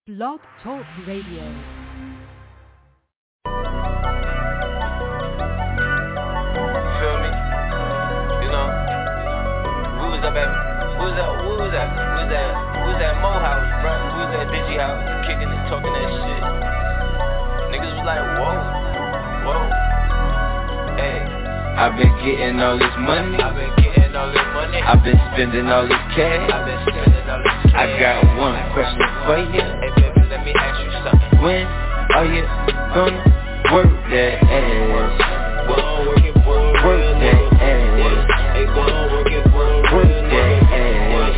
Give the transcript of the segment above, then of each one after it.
Blog Talk Radio. Feel me? You know, we was up at, we was at Mo House, bro. We was at Digi House, kicking it, talking that shit. Niggas was like, whoa, hey. I've been getting all this money. I've been spending all this cash. I got one question for you. Hey baby, let me ask you something. When are you gonna work that ass? Work that ass. Work that ass.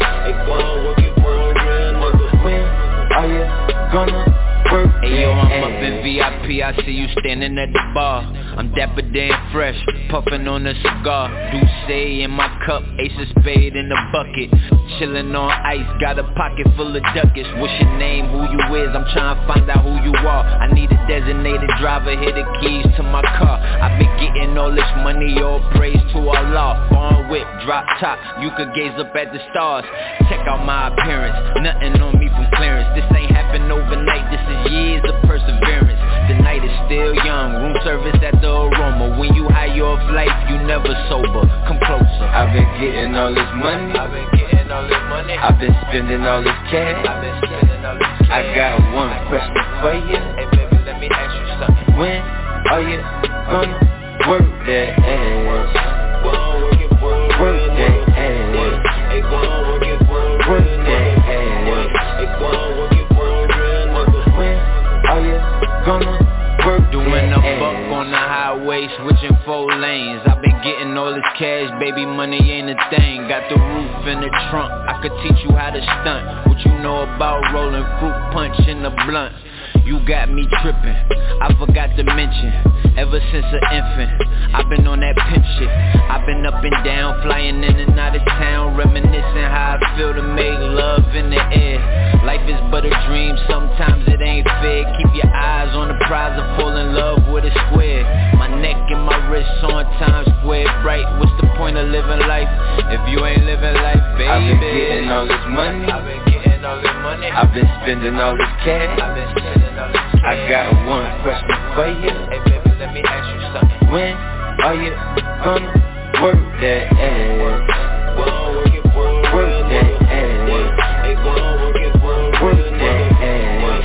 When are you gonna work that ass? Hey yo, I'm up in VIP, I see you standing at the bar. I'm dapper damn fresh, puffin' on a cigar. Douce in my cup, ace of spade in the bucket. Chillin' on ice, got a pocket full of ducats. What's your name, who you is, I'm trying to find out who you are. I need a designated driver, here the keys to my car. I've been getting all this money, all praise to Allah. Foreign whip, drop top, you could gaze up at the stars. Check out my appearance, nothing on me from clearance. This ain't happened overnight, this is years of perseverance. The night is still young, room service at the Aroma. When you high off life, you never sober. Come closer. I've been getting all this money. I've been spending all this cash. I got one question for you. Hey baby, let me ask you something. When are you gonna work that ass? Work that ass. Work that ass. When are you gonna work doing that a ass? buck on the highway, switching 4 lanes. I've been getting all this cash, baby, money ain't a thing. Got the roof in the trunk, I could teach you how to stunt. What you know about rolling fruit punch in the blunt? You got me tripping, I forgot to mention. Ever since an infant, I've been on that pimp shit. I've been up and down, flying in and out of town, reminiscing how I feel to make love in the air. Life is but a dream, sometimes it ain't fair. Keep your eyes on the prize of fall in love with a square. My neck and my wrists on Times Square bright. What's the point of living life if you ain't living life, baby? I've been getting all this money. I've been spending all this cash. I got one question for you. Hey baby, let me ask you something. When are you gonna work that ass? Work that ass. Work that ass.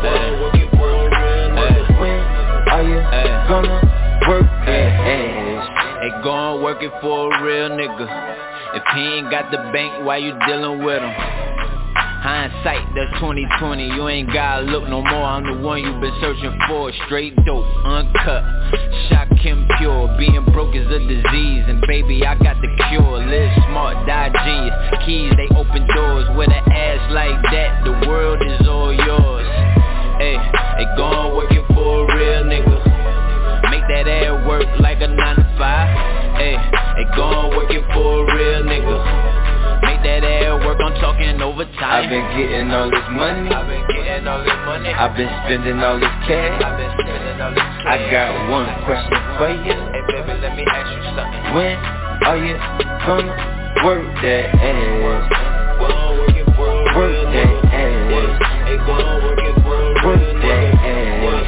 When are you gonna work that ass? Hey, go on work it for a real nigga. If he ain't got the bank, why you dealing with him? Hindsight, that's 2020, you ain't gotta look no more. I'm the one you been searching for. Straight dope, uncut, shock him pure. Being broke is a disease, and baby, I got the cure. Live smart, die genius. Keys, they open doors. With an ass like that, the world is all yours. Hey, go on work it for a real nigga. Make that ass work like a 9 to 5. Hey, go on work it for a real nigga. Make that air work, I'm talking overtime. I've been getting all this money. I've been spending all this cash. I got one question for you. Hey baby, let me ask you something. When are you gonna work that ass? Work that ass. Work that ass.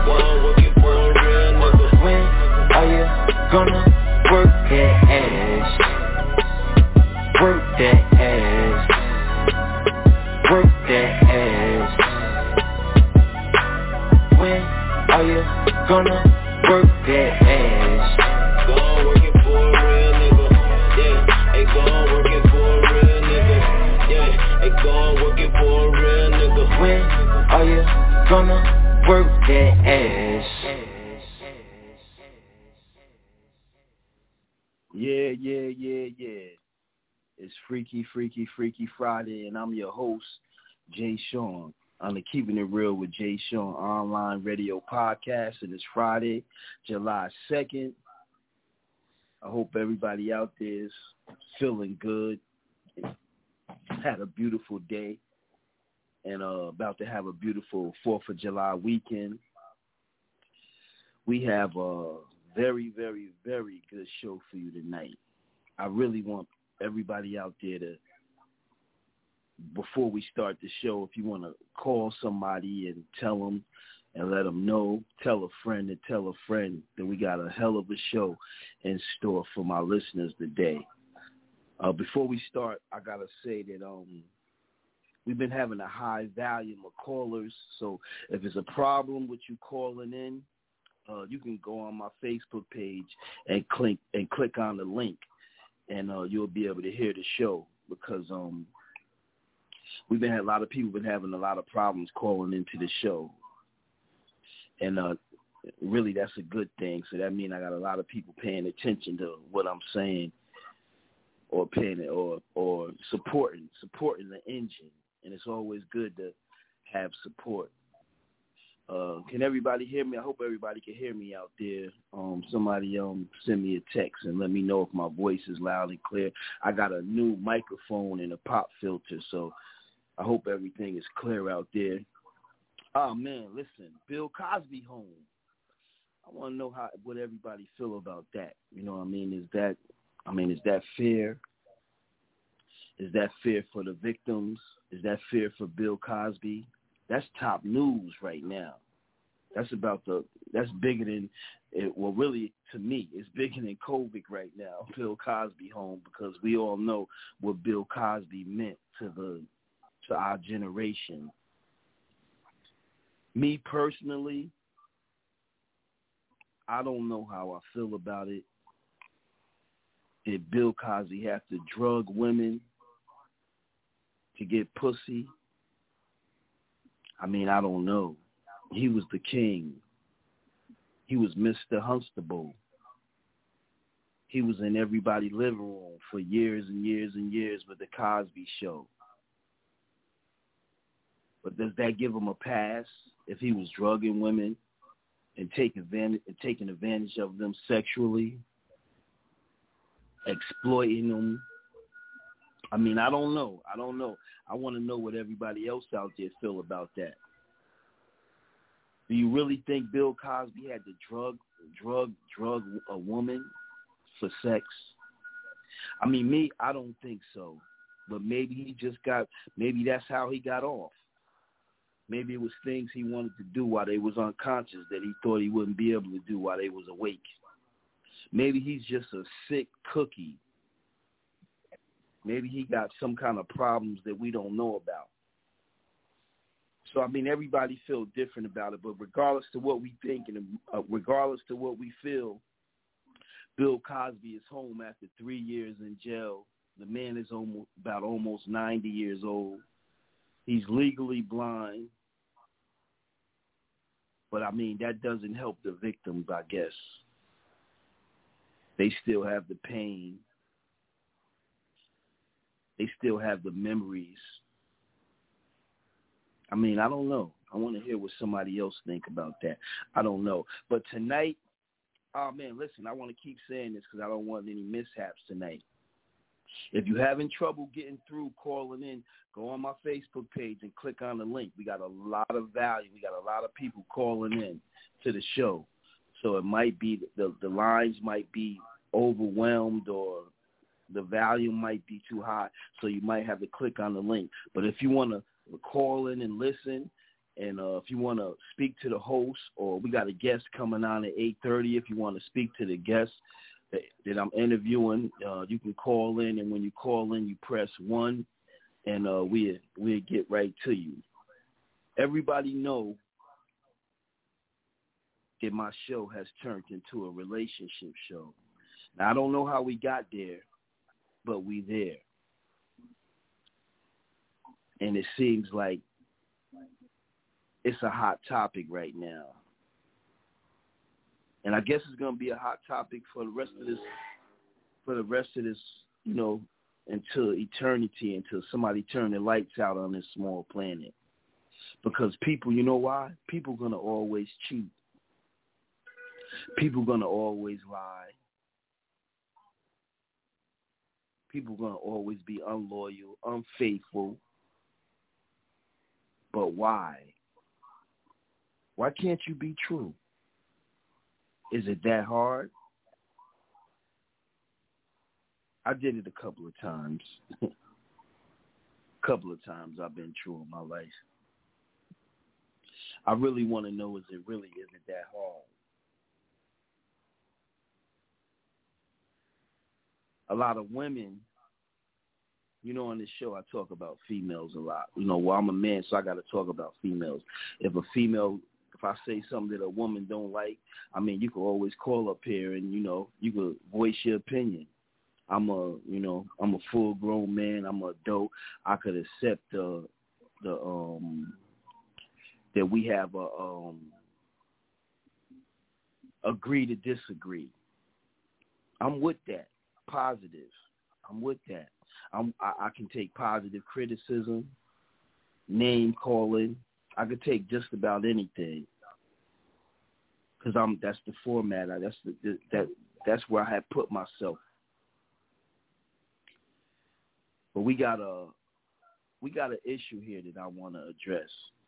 When are you gonna work that ass? Work that ass. Work that ass. When are you gonna work that ass? Go on work it for a real nigga. Yeah, hey, go on work it for a real nigga. Yeah, hey, go on work it for a real nigga. When are you gonna work that ass? Yeah. It's Freaky Friday, and I'm your host, Jay Sean. I'm the Keeping It Real with Jay Sean online radio podcast, and it's Friday, July 2nd. I hope everybody out there is feeling good, had a beautiful day, and about to have a beautiful 4th of July weekend. We have a very, very, very good show for you tonight. I really want everybody out there to before we start the show, if you want to call somebody and tell them and let them know, tell a friend and tell a friend that we got a hell of a show in store for my listeners today. Before we start, I got to say that we've been having a high volume of callers. So if it's a problem with you calling in, you can go on my Facebook page and click on the link, and you'll be able to hear the show because a lot of people been having a lot of problems calling into the show. And really, that's a good thing. So that means I got a lot of people paying attention to what I'm saying, or paying it, or supporting the engine. And it's always good to have support. Can everybody hear me? I hope everybody can hear me out there. Somebody send me a text and let me know if my voice is loud and clear. I got a new microphone and a pop filter, so I hope everything is clear out there. Oh, man, listen, Bill Cosby home. I want to know what everybody feel about that. You know what I mean? Is that fair? Is that fair for the victims? Is that fair for Bill Cosby? That's top news right now. That's bigger than, well, really, to me, it's bigger than COVID right now, Bill Cosby home, because we all know what Bill Cosby meant to our generation. Me personally, I don't know how I feel about it. Did Bill Cosby have to drug women to get pussy? I mean, I don't know. He was the king. He was Mr. Huxtable. He was in everybody's living room for years and years and years with the Cosby Show. But does that give him a pass if he was drugging women and taking advantage of them sexually, exploiting them? I mean, I don't know. I want to know what everybody else out there feel about that. Do you really think Bill Cosby had to drug a woman for sex? I mean, I don't think so. But maybe maybe that's how he got off. Maybe it was things he wanted to do while they was unconscious that he thought he wouldn't be able to do while they was awake. Maybe he's just a sick cookie. Maybe he got some kind of problems that we don't know about. So, I mean, everybody feels different about it, but regardless to what we think and regardless to what we feel, Bill Cosby is home after 3 years in jail. The man is almost 90 years old. He's legally blind. But, I mean, that doesn't help the victims, I guess. They still have the pain. They still have the memories. I mean, I don't know. I want to hear what somebody else think about that. I don't know. But tonight, oh, man, listen, I want to keep saying this because I don't want any mishaps tonight. If you're having trouble getting through, calling in, go on my Facebook page and click on the link. We got a lot of value. We got a lot of people calling in to the show. So it might be the lines might be overwhelmed or the volume might be too high, so you might have to click on the link. But if you want to call in and listen, and if you want to speak to the host, or we got a guest coming on at 8:30, if you want to speak to the guest that I'm interviewing, you can call in, and when you call in, you press 1, and we'll get right to you. Everybody know that my show has turned into a relationship show. Now, I don't know how we got there, but we there. And it seems like it's a hot topic right now. And I guess it's going to be a hot topic for the rest of this, you know, until eternity, until somebody turn the lights out on this small planet. Because people, you know why? People going to always cheat. People going to always lie. People going to always be unloyal, unfaithful. But why? Why can't you be true? Is it that hard? I did it a couple of times. A couple of times I've been true in my life. I really want to know, is it really isn't that hard? A lot of women, you know, on this show I talk about females a lot. You know, well, I'm a man, so I got to talk about females. If I say something that a woman don't like, I mean, you can always call up here and, you know, you can voice your opinion. I'm a full grown man. I'm an adult. I could accept that we have agree to disagree. I'm with that. Positive. I'm with that. I can take positive criticism, name calling. I could take just about anything because that's the format. That's where I have put myself. But we got an issue here that I want to address.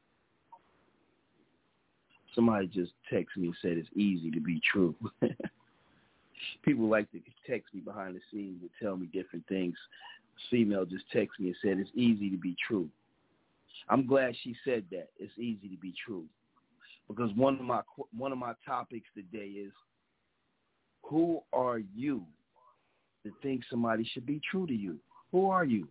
Somebody just texted me and said it's easy to be true. People like to text me behind the scenes and tell me different things. Female just texted me and said it's easy to be true. I'm glad she said that. It's easy to be true. Because one of my topics today is, who are you to think somebody should be true to you? Who are you?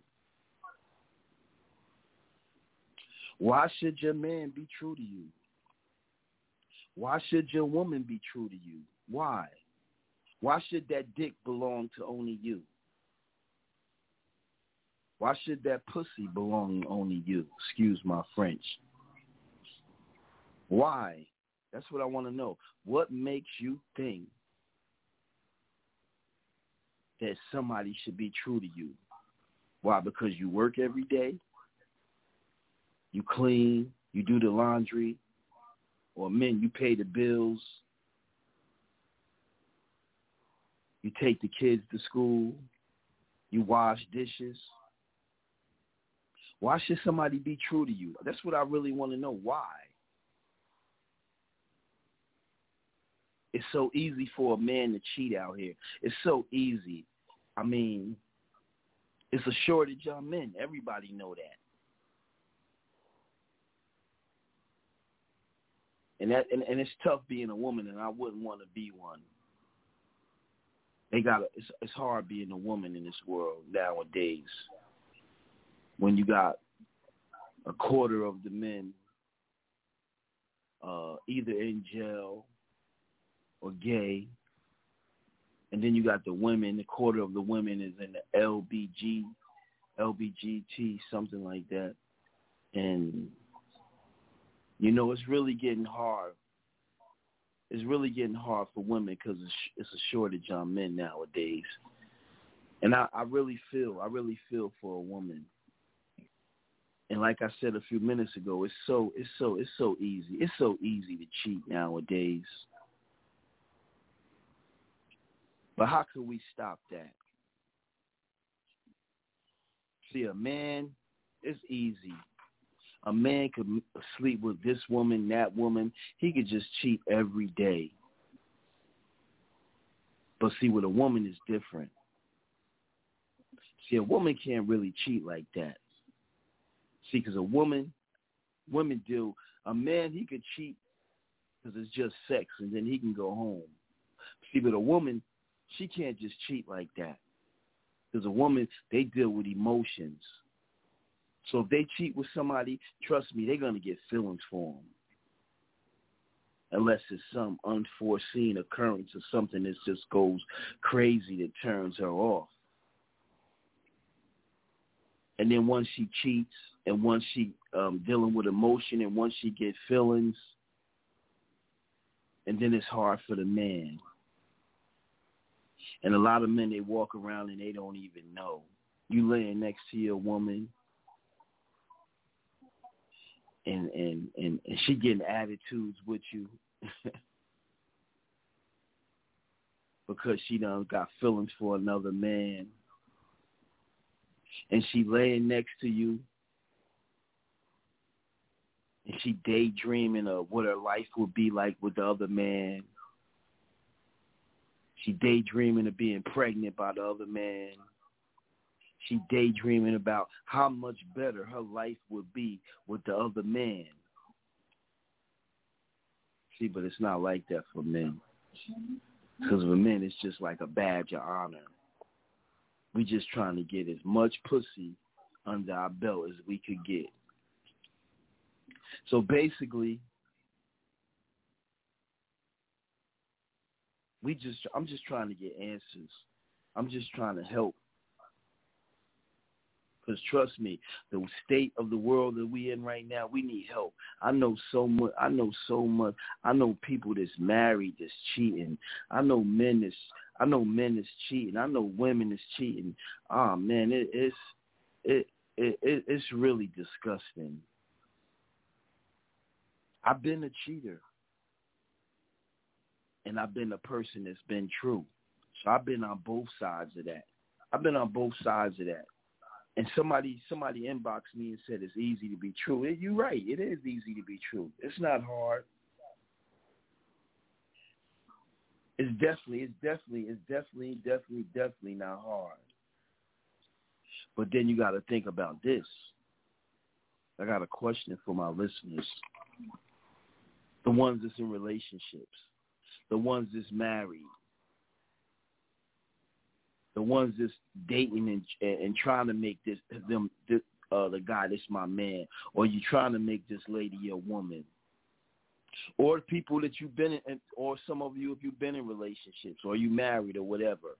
Why should your man be true to you? Why should your woman be true to you? Why? Why should that dick belong to only you? Why should that pussy belong to only you? Excuse my French. Why? That's what I want to know. What makes you think that somebody should be true to you? Why? Because you work every day? You clean? You do the laundry? Or men, you pay the bills? You take the kids to school? You wash dishes? Why should somebody be true to you? That's what I really want to know. Why? It's so easy for a man to cheat out here. It's so easy. I mean, it's a shortage of men. Everybody know that. And it's tough being a woman, and I wouldn't want to be one. It's hard being a woman in this world nowadays. When you got a quarter of the men either in jail or gay, and then you got the women, a quarter of the women is in the LBGT, something like that. And, you know, it's really getting hard. It's really getting hard for women because it's a shortage on men nowadays. And I really feel for a woman. And like I said a few minutes ago, it's so easy. It's so easy to cheat nowadays. But how can we stop that? See, a man, it's easy. A man could sleep with this woman, that woman. He could just cheat every day. But see, with a woman, it's different. See, a woman can't really cheat like that. See, because a man, he could cheat because it's just sex, and then he can go home. See, but a woman, she can't just cheat like that. Because a woman, they deal with emotions. So if they cheat with somebody, trust me, they're going to get feelings for them. Unless it's some unforeseen occurrence or something that just goes crazy that turns her off. And then once she cheats and once she dealing with emotion and once she gets feelings, and then it's hard for the man. And a lot of men, they walk around and they don't even know. You laying next to your woman and she getting attitudes with you because she done got feelings for another man. And she laying next to you and she daydreaming of what her life would be like with the other man. She daydreaming of being pregnant by the other man. She daydreaming about how much better her life would be with the other man. See, but it's not like that for men. Because for men, it's just like a badge of honor. We just trying to get as much pussy under our belt as we could get. So basically, I'm just trying to get answers. I'm just trying to help. Because trust me, the state of the world that we in right now, we need help. I know so much. I know people that's married that's cheating. I know men that's cheating. I know women that's cheating. Oh man, it's really disgusting. I've been a cheater. And I've been a person that's been true. So I've been on both sides of that. And somebody inboxed me and said it's easy to be true. You're right. It is easy to be true. It's not hard. It's definitely not hard. But then you got to think about this. I got a question for my listeners. The ones that's in relationships. The ones that's married. The ones that's dating and trying to make the guy that's my man, or you trying to make this lady your woman, or people that you've been in, or some of you if you've been in relationships, or you married or whatever.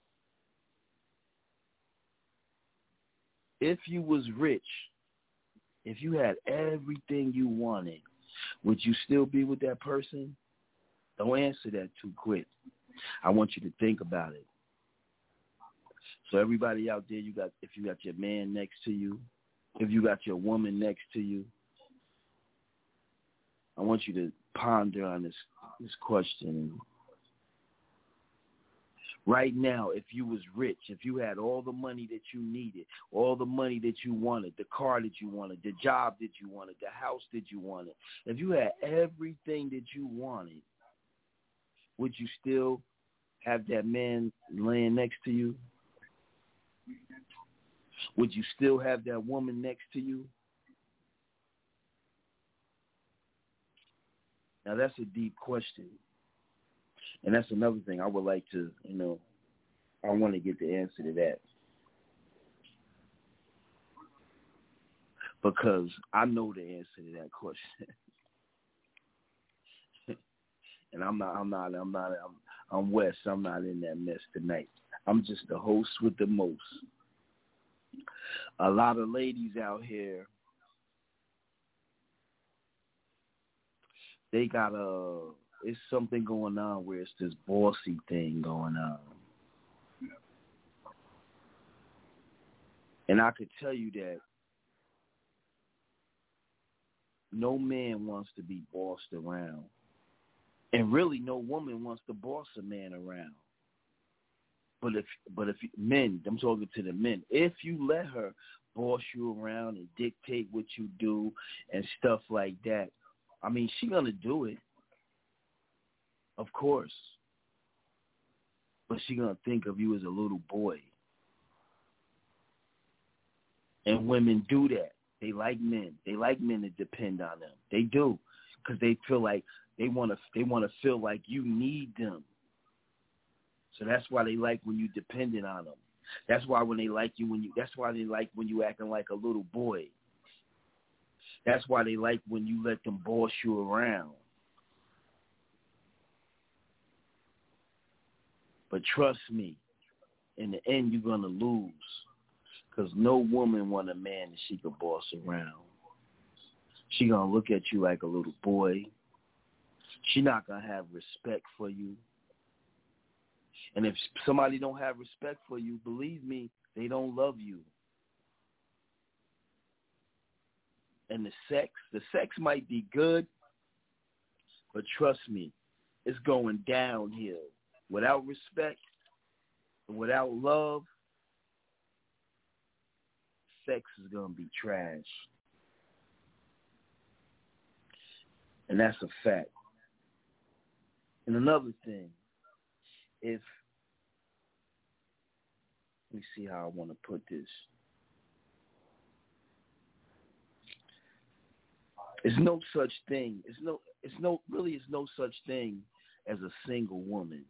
If you was rich, if you had everything you wanted, would you still be with that person? Don't answer that too quick. I want you to think about it. So everybody out there, if you got your man next to you, if you got your woman next to you, I want you to ponder on this question. Right now, if you was rich, if you had all the money that you needed, all the money that you wanted, the car that you wanted, the job that you wanted, the house that you wanted, if you had everything that you wanted, would you still have that man laying next to you? Would you still have that woman next to you? Now, that's a deep question. And that's another thing I would like to, I want to get the answer to that. Because I know the answer to that question. And I'm Wes. I'm not in that mess tonight. I'm just the host with the most. A lot of ladies out here, they got it's something going on where it's this bossy thing going on. And I could tell you that no man wants to be bossed around. And really no woman wants to boss a man around. But if men, I'm talking to the men, if you let her boss you around and dictate what you do and stuff like that, I mean, she's going to do it, of course. But she's going to think of you as a little boy. And women do that. They like men. They like men to depend on them. They do, because they feel like they want to feel like you need them. So that's why they like when you dependent on them. That's why they like when you acting like a little boy. That's why they like when you let them boss you around. But trust me, in the end, you're going to lose. Because no woman want a man that she could boss around. She going to look at you like a little boy. She not going to have respect for you. And if somebody don't have respect for you, believe me, they don't love you. And the sex might be good, but trust me, it's going downhill. Without respect, without love, sex is going to be trash. And that's a fact. And another thing, if Let me see how I want to put this. It's no such thing. It's no such thing as a single woman.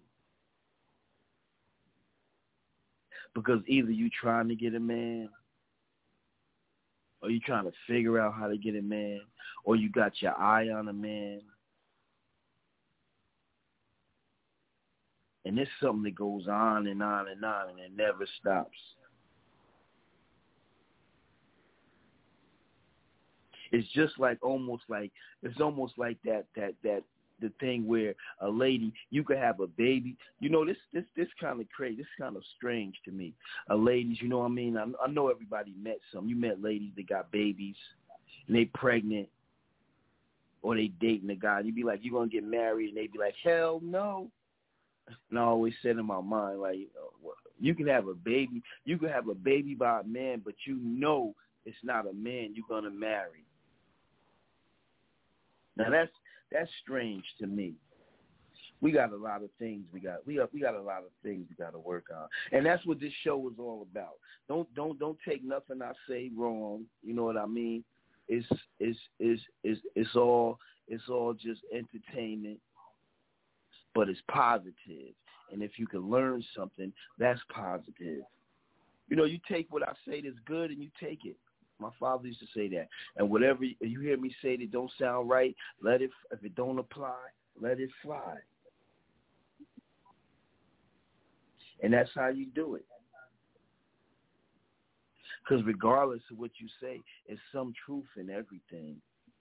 Because either you trying to get a man, or you trying to figure out how to get a man, or you got your eye on a man. And it's something that goes on and on and on, and it never stops. It's just almost like that the thing where a lady, you could have a baby. You know, this kind of crazy. This kind of strange to me. Ladies, you know what I mean? I know everybody met some. You met ladies that got babies, and they pregnant, or they dating a guy. And you be like, you gonna get married? And they be like, hell no. And I always said in my mind, like, you can have a baby. You can have a baby by a man, but you know it's not a man you're gonna marry. Now that's strange to me. We got a lot of things we got a lot of things we got to work on, and that's what this show is all about. Don't take nothing I say wrong. You know what I mean? It's all just entertainment, but it's positive. And if you can learn something, that's positive. You know, you take what I say that's good and you take it. My father used to say that. And whatever you hear me say that don't sound right, if it don't apply, let it fly. And that's how you do it. Because regardless of what you say, there's some truth in everything.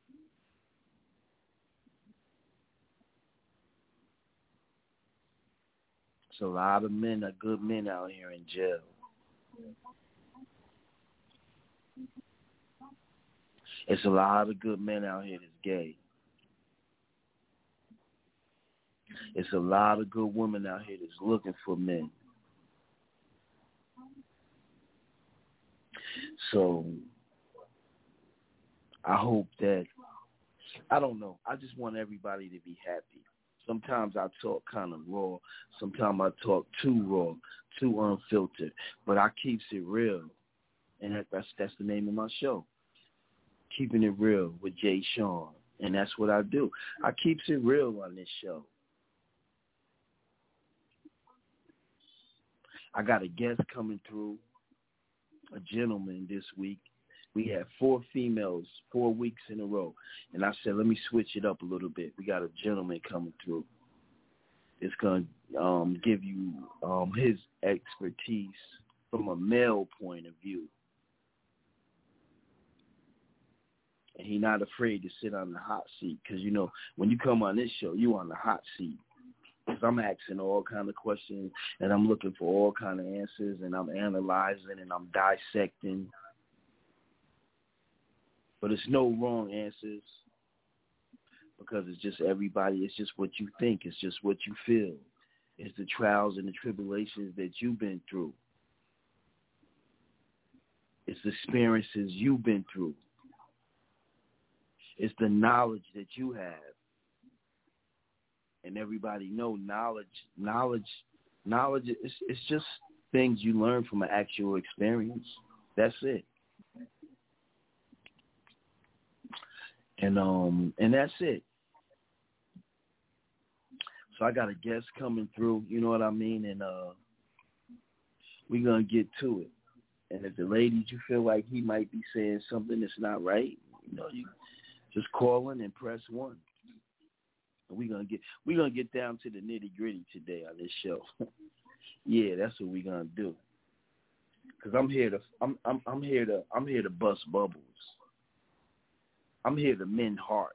So a lot of men are good men out here in jail. It's a lot of good men out here that's gay. It's a lot of good women out here that's looking for men. So I hope that, I don't know, I just want everybody to be happy. Sometimes I talk kind of raw. Sometimes I talk too raw, too unfiltered. But I keeps it real. And that's the name of my show. Keeping It Real with Jay Sean. And that's what I do. I keeps it real on this show. I got a guest coming through, a gentleman this week. We had 4 females 4 weeks in a row. And I said, let me switch it up a little bit. We got a gentleman coming through. It's going to give you his expertise from a male point of view. And he's not afraid to sit on the hot seat. Because, you know, when you come on this show, you on the hot seat. Because I'm asking all kind of questions, and I'm looking for all kind of answers, and I'm analyzing, and I'm dissecting. But it's no wrong answers, because it's just everybody. It's just what you think. It's just what you feel. It's the trials and the tribulations that you've been through. It's the experiences you've been through. It's the knowledge that you have. And everybody know knowledge it's just things you learn from an actual experience. That's it. And that's it. So I got a guest coming through, you know what I mean? And we're going to get to it. And if the ladies, you feel like he might be saying something that's not right, you know, you just call in and press 1. And we're gonna get down to the nitty-gritty today on this show. Yeah, that's what we're gonna do. Cause I'm here to bust bubbles. I'm here to mend hearts.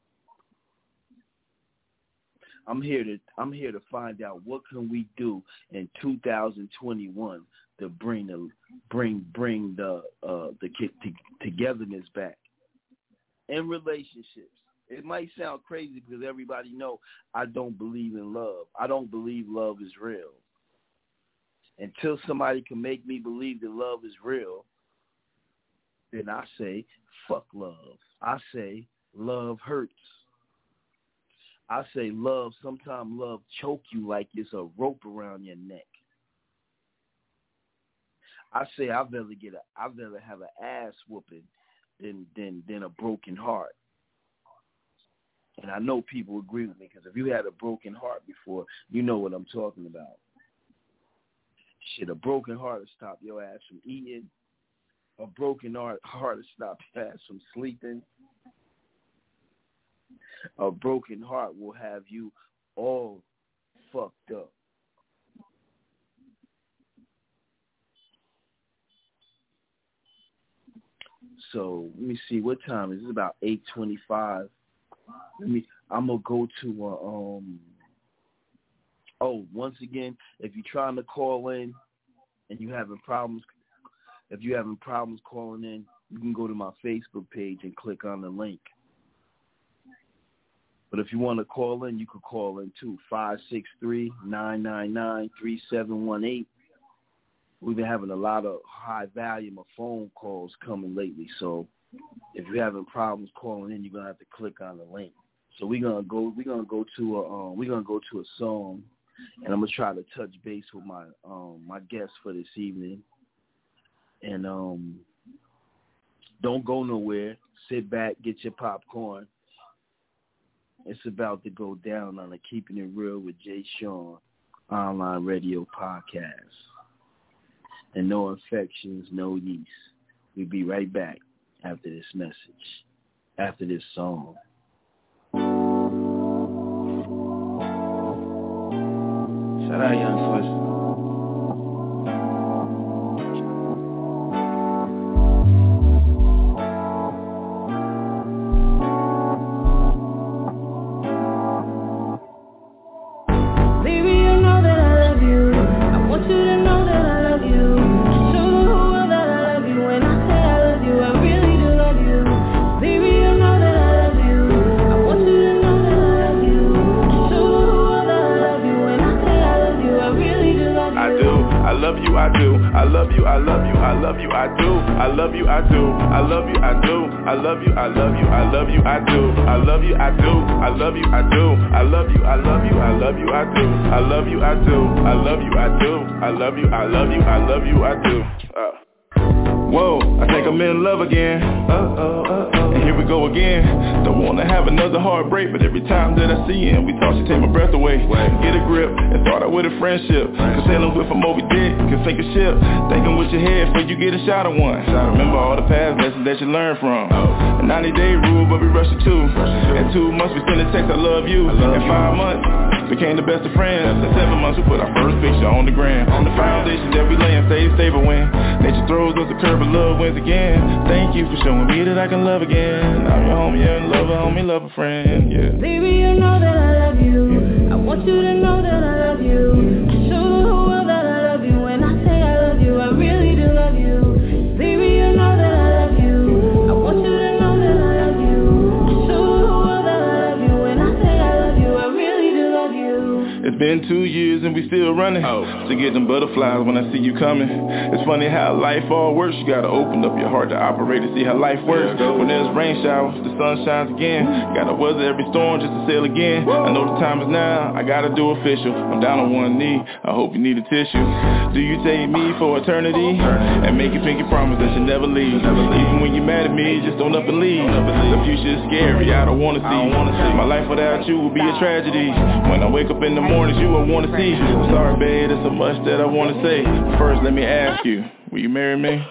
I'm here to find out what can we do in 2021 to bring the togetherness back in relationships. It might sound crazy because everybody know I don't believe in love. I don't believe love is real. Until somebody can make me believe that love is real, then I say, fuck love. I say, love hurts. I say sometimes love choke you like it's a rope around your neck. I say I'd rather have an ass whooping than a broken heart. And I know people agree with me because if you had a broken heart before, you know what I'm talking about. Shit, a broken heart will stop your ass from eating. A broken heart will stop your ass from sleeping. A broken heart will have you all fucked up. So let me see, what time is it? About 8:25. I'm gonna go to once again, if you're trying to call in and you having problems calling in, you can go to my Facebook page and click on the link. But if you want to call in, you could call in too, 563-999-3718. We've been having a lot of high volume of phone calls coming lately, so if you're having problems calling in, you're gonna have to click on the link. So we're gonna go to a song, and I'm gonna try to touch base with my my guest for this evening. And don't go nowhere. Sit back, get your popcorn. It's about to go down on the Keeping It Real with Jay Sean online radio podcast. And no infections, no yeast. We'll be right back after this message, after this song. Shout out Young Swiss. Whoa, I think I'm in love again. And here we go again. Don't wanna have another heartbreak, but every time that I see him, we talk, she take my breath away. Get a grip and start out with a friendship. Cause sailing with a Moby Dick can sink a ship. Thinking with your head before you get a shot of one. Remember all the past lessons that you learned from. A 90-day rule, but we rushed it too. In 2 months we sent a text, I love you. In 5 months became the best of friends. In 7 months we put our first picture on the gram. On the foundation that we lay and stay stable when nature throws us a curve, but love wins again. Thank you for showing me that I can love again. I'm your homie and lover, homie, lover, friend, yeah. Baby, you know that I love you. I want you to know that I love you. Show the whole world that I love you. When I say I love you, I really do love you. Baby, you know that I love you. I want you to know that I love you. Show the whole world that I love you. When I say I love you, I really do love you. It's been 2 years and we still running. To get them butterflies when I see you coming. It's funny how life all works. You gotta open up your heart to operate to see how life works. When there's rain showers, the sun shines again. Gotta weather every storm just to sail again. I know the time is now, I gotta do official. I'm down on one knee, I hope you need a tissue. Do you take me for eternity? And make a pinky promise that you never leave. Even when you're mad at me, just don't up and leave. The future is scary, I don't wanna see. My life without you will be a tragedy. When I wake up in the mornings, you I wanna see. I'm sorry, babe, there's so much that I wanna say. First, let me ask you, will you marry me?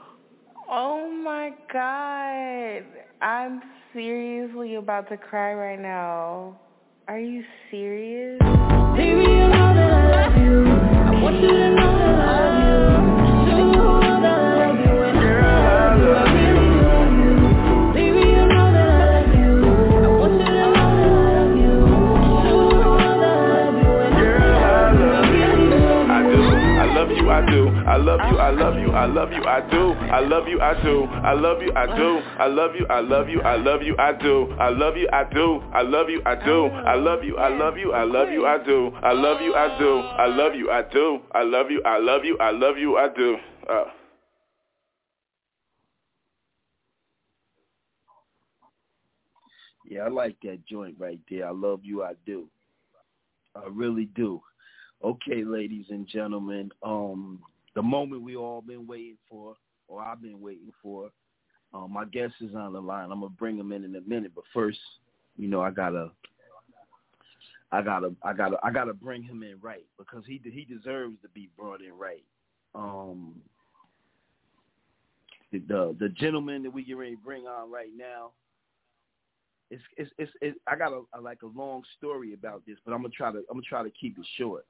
Oh my God, I'm seriously about to cry right now. Are you serious? Baby, you know that I love you. I want you to know that I love you. Show the whole world that I love you. When I say I love you, I really do love you. Baby, you know that I love you. I want you to know that I love you. Show the whole world that I love you. When I say I love you, I really do love you. I love you, I do. I love you, I love you, I love you, I do. I love you, I do. I love you, I do. I love you, I love you, I love you, I do. I love you, I do. I love you, I do. I love you, I love you, I love you, I do. I love you, I do. I love you, I do. I love you, I love you, I love you, I do. Yeah, I like that joint right there. I love you, I do. I really do. Okay, ladies and gentlemen, the moment we all been waiting for, or I've been waiting for. My guest is on the line. I'm gonna bring him in a minute, but first, you know, I gotta bring him in right, because he deserves to be brought in right. The gentleman that we get ready to bring on right now, I got a long story about this, but I'm gonna try to keep it short.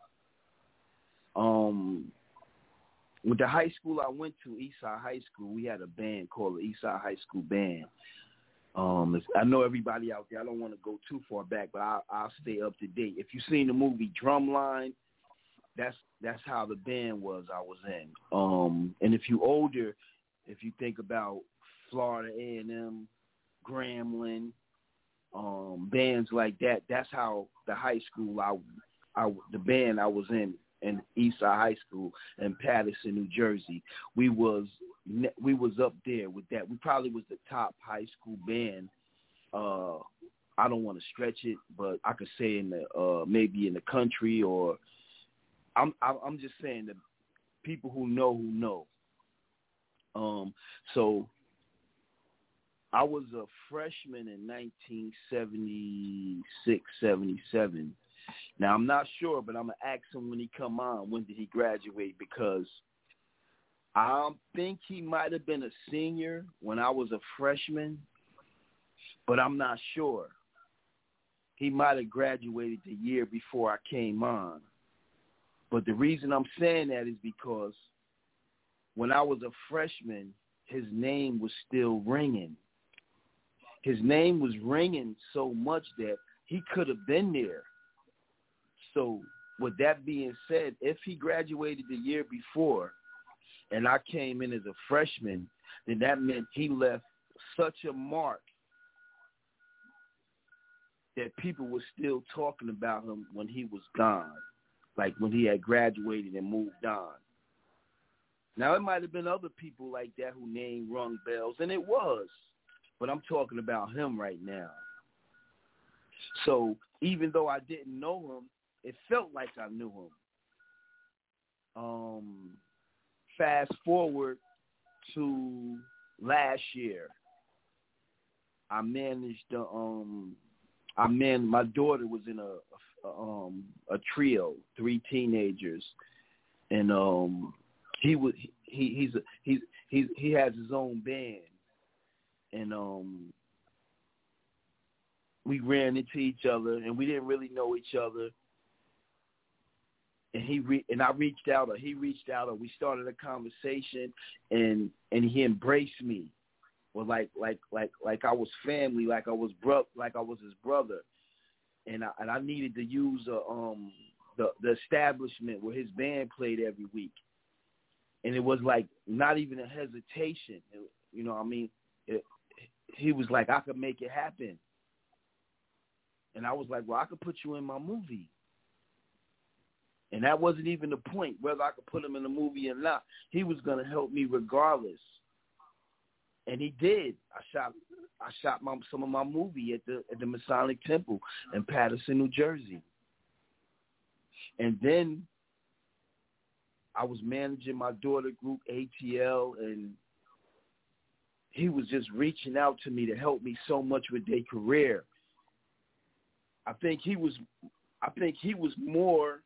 With the high school I went to, Eastside High School, we had a band called the Eastside High School Band. I know everybody out there, I don't want to go too far back, but I'll stay up to date. If you've seen the movie Drumline, that's how the band was I was in. And if you're older, if you think about Florida A&M, Grambling, bands like that, that's how the high school the band I was in Eastside High School in Paterson, New Jersey, we was up there with that. We probably was the top high school band. I don't want to stretch it, but I could say in the maybe in the country, or I'm just saying the people who know. So I was a freshman in 1976, 77. Now, I'm not sure, but I'm going to ask him when he come on, when did he graduate, because I think he might have been a senior when I was a freshman, but I'm not sure. He might have graduated the year before I came on. But the reason I'm saying that is because when I was a freshman, his name was still ringing. His name was ringing so much that he could have been there. So with that being said, if he graduated the year before and I came in as a freshman, then that meant he left such a mark that people were still talking about him when he was gone, like when he had graduated and moved on. Now, it might have been other people like that who name rung bells, and it was, but I'm talking about him right now. So even though I didn't know him, it felt like I knew him. Fast forward to last year, I managed my daughter was in a trio, 3 teenagers, and he has his own band, and we ran into each other, and we didn't really know each other. And he reached out, or we started a conversation, and he embraced me, well, like I was family, like I was his brother, and I needed to use the establishment where his band played every week, and it was like not even a hesitation, you know what I mean? He was like, I could make it happen, and I was like, well, I could put you in my movie. And that wasn't even the point, whether I could put him in the movie or not. He was going to help me regardless. And he did. I shot some of my movie at the Masonic Temple in Paterson, New Jersey. And then I was managing my daughter group, ATL, and he was just reaching out to me to help me so much with their career. I think he was more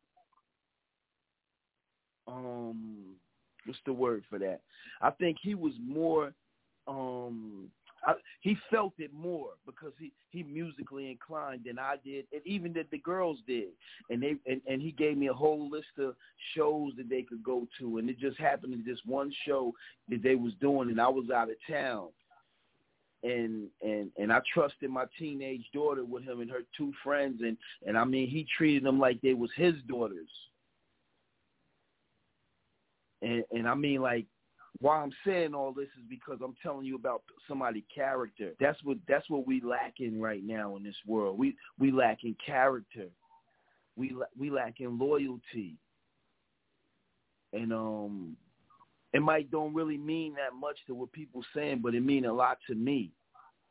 what's the word for that? I think he was more, he felt it more because he musically inclined than I did, and even that the girls did. And he gave me a whole list of shows that they could go to, and it just happened to this one show that they was doing, and I was out of town. And I trusted my teenage daughter with him and her 2 friends, and I mean, he treated them like they was his daughters. And I mean, like, why I'm saying all this is because I'm telling you about somebody's character. That's what we lacking right now in this world. We lacking character. We lacking loyalty. And it might don't really mean that much to what people saying, but it mean a lot to me.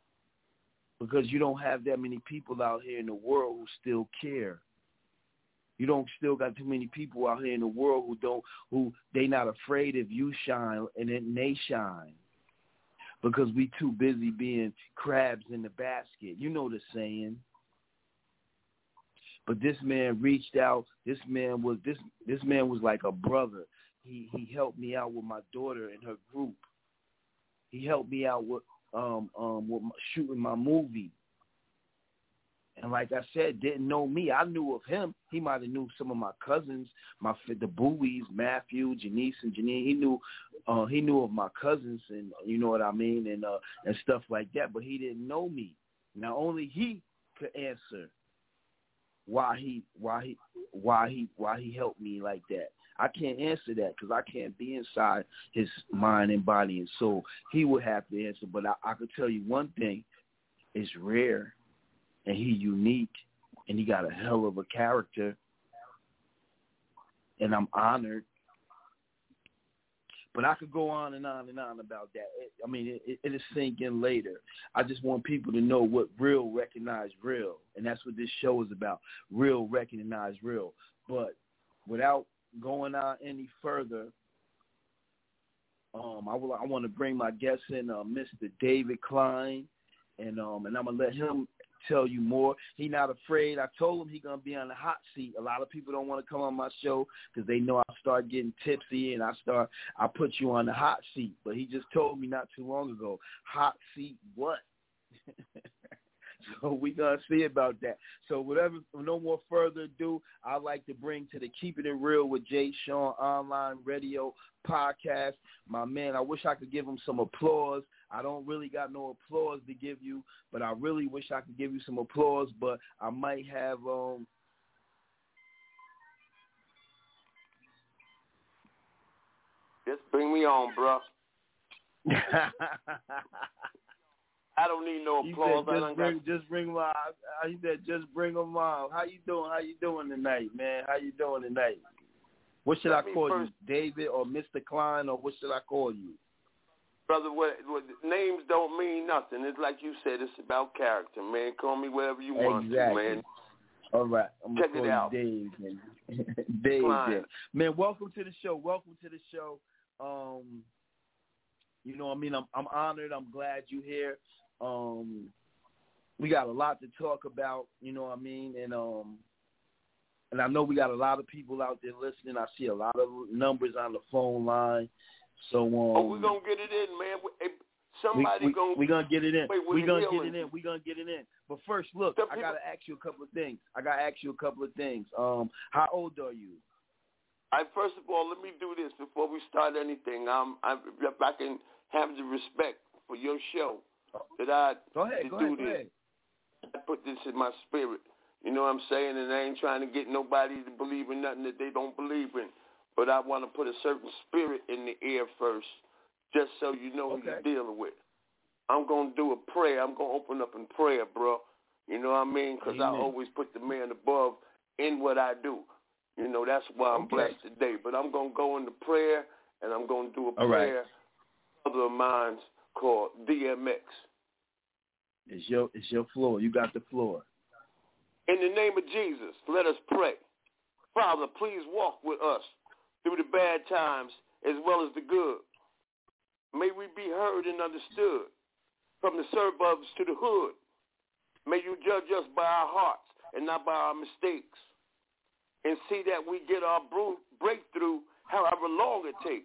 Because you don't have that many people out here in the world who still care. You don't still got too many people out here in the world who they not afraid if you shine and then they shine. Because we too busy being crabs in the basket. You know the saying. But this man reached out. This man was like a brother. He helped me out with my daughter and her group. He helped me out with shooting my movie. And like I said, didn't know me. I knew of him. He might have knew some of my cousins, the Bowies, Matthew, Janice, and Janine. He knew of my cousins, and you know what I mean, and stuff like that. But he didn't know me. Now only he could answer why he helped me like that. I can't answer that because I can't be inside his mind and body and soul. He would have to answer. But I could tell you one thing: it's rare. And he unique, and he got a hell of a character, and I'm honored. But I could go on and on and on about that. It'll sink in later. I just want people to know what real recognize real, and that's what this show is about. Real recognize real. But without going on any further, I want to bring my guest in, Mr. David Klein, and I'm gonna let him tell you more. He not afraid. I told him he gonna be on the hot seat. A lot of people don't want to come on my show because they know I start getting tipsy and I put you on the hot seat. But he just told me not too long ago, hot seat what? So we gonna see about that. So no more further ado, I'd like to bring to the Keeping It Real with Jay Sean online radio podcast, my man. I wish I could give him some applause. I don't really got no applause to give you, but I really wish I could give you some applause, but I might have Just bring me on, bro. I don't need no applause. Just bring him on. How you doing tonight, man? How you doing tonight? What should I call you, David or Mr. Klein, or what should I call you? Brother, what names don't mean nothing. It's like you said, it's about character, man. Call me whatever you want to, man. All right. I'm Check it out. Dave, man. Dave. Man, welcome to the show. You know what I mean? I'm honored. I'm glad you're here. We got a lot to talk about, you know what I mean? And I know we got a lot of people out there listening. I see a lot of numbers on the phone line. So we're going to get it in, man. We're going to get it in. We're going to get it in. But first, look, I got to ask you a couple of things. How old are you? First of all, let me do this before we start anything. If I can have the respect for your show that I go ahead. I put this in my spirit. You know what I'm saying? And I ain't trying to get nobody to believe in nothing that they don't believe in. But I want to put a certain spirit in the air first, just so you know who you're dealing with. I'm going to do a prayer. I'm going to open up in prayer, bro. You know what I mean? Because I always put the man above in what I do. You know, that's why I'm blessed today. But I'm going to go into prayer, and I'm going to do a prayer. Other of mine called DMX. It's your floor. You got the floor. In the name of Jesus, let us pray. Father, please walk with us through the bad times as well as the good. May we be heard and understood from the suburbs to the hood. May you judge us by our hearts and not by our mistakes, and see that we get our breakthrough however long it takes.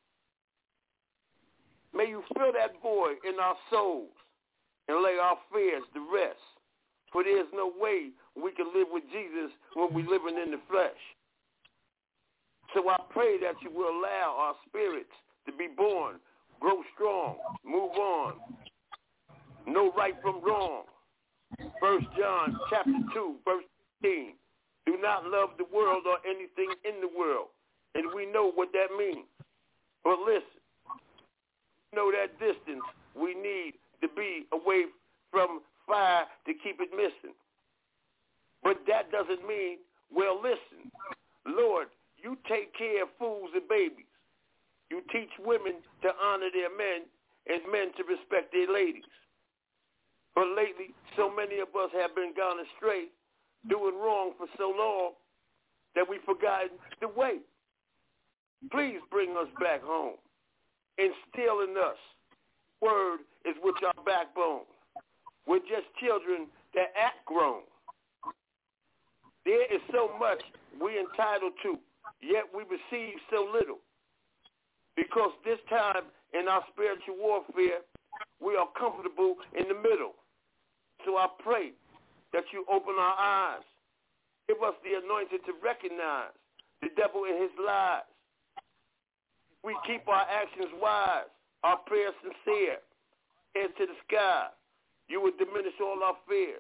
May you fill that void in our souls and lay our fears to rest, for there's no way we can live with Jesus when we're living in the flesh. So I pray that you will allow our spirits to be born, grow strong, move on, know right from wrong. 1 John chapter 2, verse 15. Do not love the world or anything in the world. And we know what that means. But listen, know that distance we need to be away from fire to keep it missing. But that doesn't mean, well, listen, Lord, you take care of fools and babies. You teach women to honor their men and men to respect their ladies. But lately, so many of us have been gone astray, doing wrong for so long, that we've forgotten the way. Please bring us back home. Instill in us. Word is with our backbone. We're just children that act grown. There is so much we're entitled to, yet we receive so little. Because this time in our spiritual warfare, we are comfortable in the middle. So I pray that you open our eyes. Give us the anointing to recognize the devil and his lies. We keep our actions wise, our prayers sincere, head to the sky. You will diminish all our fears.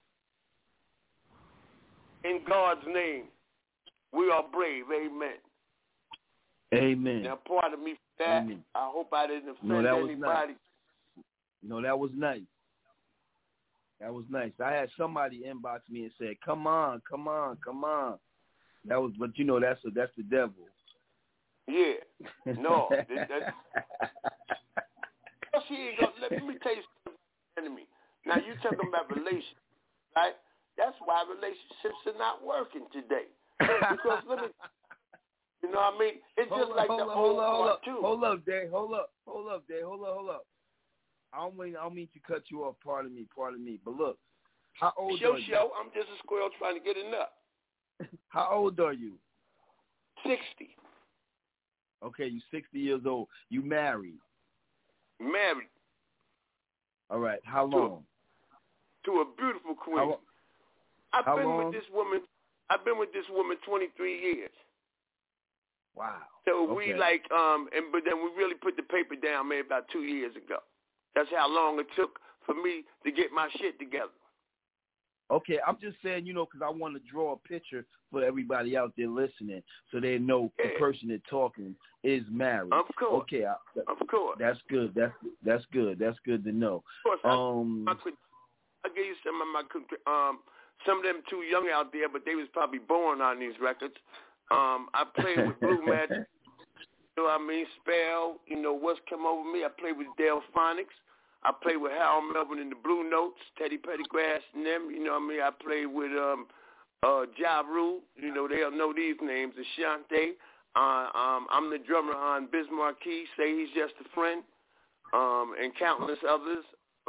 In God's name, we are brave. Amen. Amen. Now, pardon me for that. Amen. I hope I didn't offend anybody. Nice. No, that was nice. That was nice. I had somebody inbox me and said, "Come on, come on, come on." That was, but you know, that's the devil. Yeah. No. She ain't gonna, let me tell you something, enemy. Now you talking about relationships, right? That's why relationships are not working today. Because let me, you know what I mean? It's just like the old cartoon. Hold up, Dave. Hold up. I don't mean to cut you off. Pardon me. But look, how old are you? I'm just a squirrel trying to get a nut. How old are you? 60. Okay, you 60 years old. You married? Married. All right. How long? To a beautiful queen. I've been with this woman 23 years. Wow. So we but then we really put the paper down maybe about 2 years ago. That's how long it took for me to get my shit together. Okay, I'm just saying, you know, because I want to draw a picture for everybody out there listening so they know the person that's talking is married. Of course. Okay. Of course. That's good. That's good. That's good to know. Of course. I gave you some of them too young out there, but they was probably born on these records. I played with Blue Magic. You know what I mean? Spell, you know, What's Come Over Me. I played with Dale Phonics. I played with Harold Melvin and the Blue Notes, Teddy Pendergrass and them. You know what I mean? I played with Ja Rule. You know, they'll know these names. Ashante. I'm the drummer on Biz Marquee, Say He's Just a Friend, and countless others.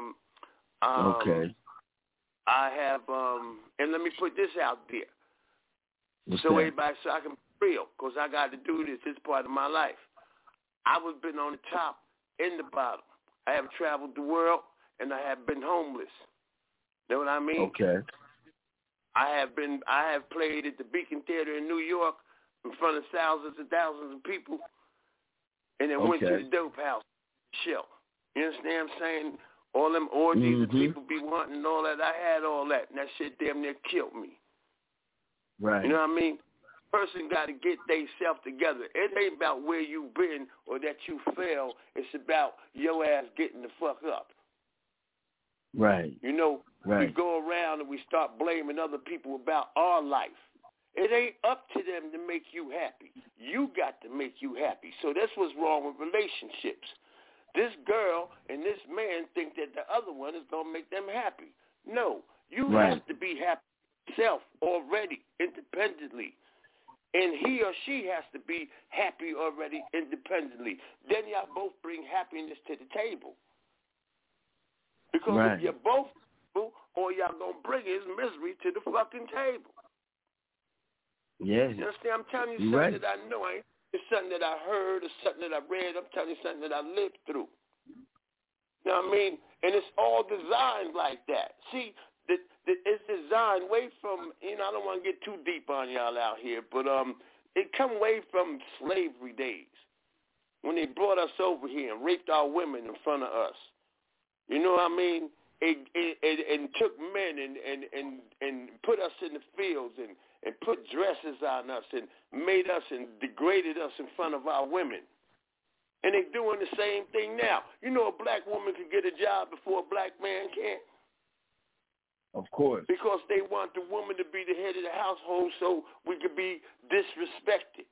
Okay. I have, and let me put this out there. What's everybody, so I can be real, because I got to do this. It's part of my life. I was been on the top, in the bottom. I have traveled the world, and I have been homeless. Know what I mean? Okay. I have played at the Beacon Theater in New York in front of thousands and thousands of people, and then went to the dope house show. You understand what I'm saying? All them orgies that people be wanting and all that. I had all that, and that shit damn near killed me. Right. You know what I mean? Person got to get theyself together. It ain't about where you been or that you fell. It's about your ass getting the fuck up. Right. You know, we go around and we start blaming other people about our life. It ain't up to them to make you happy. You got to make you happy. So that's what's wrong with relationships. This girl and this man think that the other one is going to make them happy. No, you have to be happy yourself already, independently. And he or she has to be happy already independently. Then y'all both bring happiness to the table. Because if you're both all y'all going to bring is misery to the fucking table. Yeah. You understand? I'm telling you something that I know. It's something that I heard. It's something that I read. I'm telling you something that I lived through. You know what I mean? And it's all designed like that. See, it's designed way from, you know, I don't want to get too deep on y'all out here, but it come way from slavery days when they brought us over here and raped our women in front of us. You know what I mean? And took men and put us in the fields and put dresses on us and made us and degraded us in front of our women. And they're doing the same thing now. You know a black woman can get a job before a black man can? Of course. Because they want the woman to be the head of the household so we could be disrespected.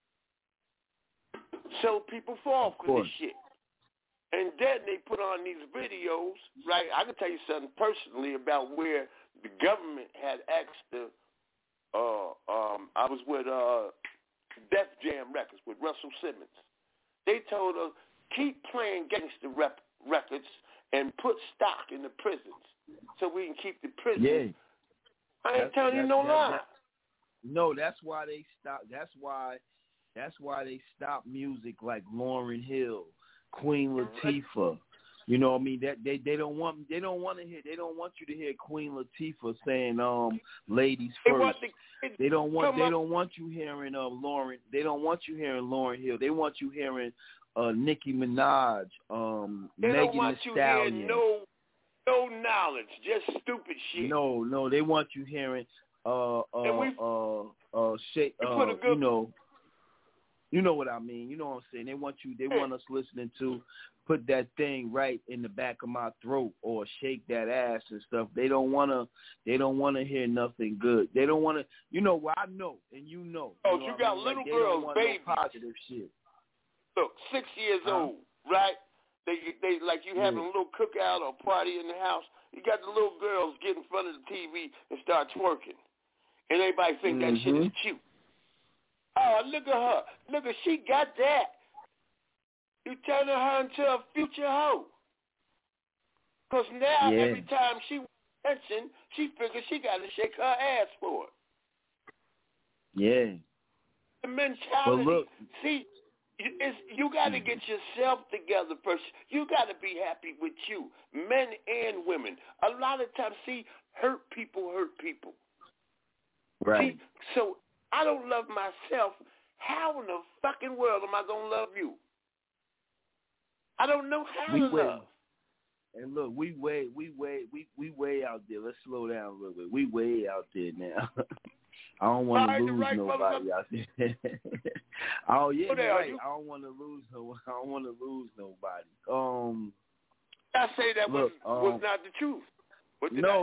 So people fall for this shit. And then they put on these videos, right? I can tell you something personally about where the government had asked the I was with Def Jam Records with Russell Simmons. They told us, keep playing gangster records and put stock in the prisons so we can keep the prisons. Yeah. I ain't telling you no lie. No, that's why they stopped. That's why they stopped music like Lauryn Hill, Queen Latifah. You know what I mean? That they don't want you to hear Queen Latifah saying ladies first. They don't want you hearing Lauryn. They don't want you hearing Lauryn Hill. They want you hearing Nicki Minaj, Megan Thee Stallion. No knowledge, just stupid shit. No, they want you hearing you know what I mean. You know what I'm saying. They want us listening to put that thing right in the back of my throat or shake that ass and stuff. They don't wanna hear nothing good. They don't wanna. You know what I know, and you know. Oh, you got little girls, babies. No positive shit. Look, 6 years old, right? They like you having a little cookout or party in the house. You got the little girls get in front of the TV and start twerking, and everybody think that shit is cute. Oh, look at her. Look at she got that. You turning her into a future hoe. Because now every time she wants attention, she figures she got to shake her ass for it. Yeah. The mentality. See, you got to get yourself together first. You got to be happy with you, men and women. A lot of times, hurt people. Right. See, so I don't love myself. How in the fucking world am I going to love you? I don't know how to love. And look, we way out there. Let's slow down a little bit. We way out there now. I don't want to lose nobody out there. Oh yeah, you're right. I don't want to lose nobody. I say that was not the truth. No,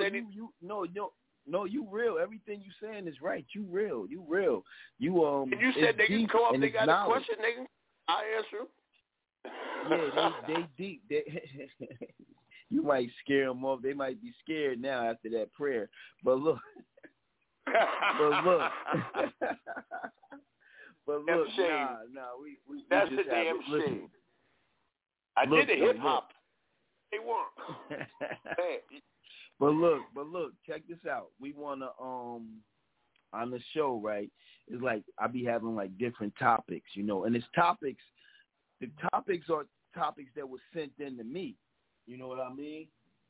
you real. Everything you saying is right. You real. And you said they can call if they got a question. I answer. Yeah, they deep. You might scare them off. They might be scared now after that prayer. But look. We that's just the damn shame. I did a hip hop. They won't. But look, check this out. We wanna on the show, right? It's like I be having like different topics, you know, and it's topics. The topics are topics that were sent in to me. You know what I mean?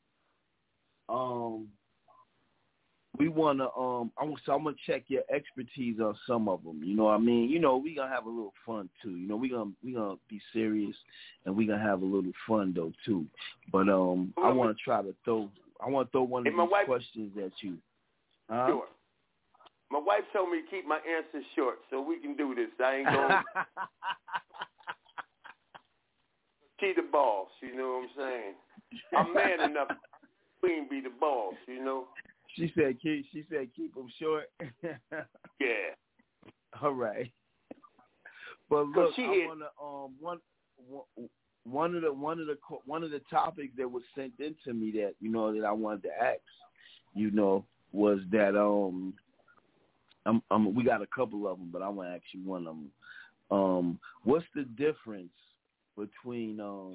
We wanna I'm gonna check your expertise on some of them. You know what I mean? You know, we gonna have a little fun too. You know, we gonna be serious and we gonna have a little fun though too. But I want to throw one of these questions at you. Sure. My wife told me to keep my answers short so we can do this. I ain't going She the boss, you know what I'm saying? I'm man enough to queen be the boss, you know? She said keep them short. Yeah. All right. But look, I want to one of the topics that was sent in to me that that I wanted to ask, was that we got a couple of them, but I want to ask you one of them. What's the difference between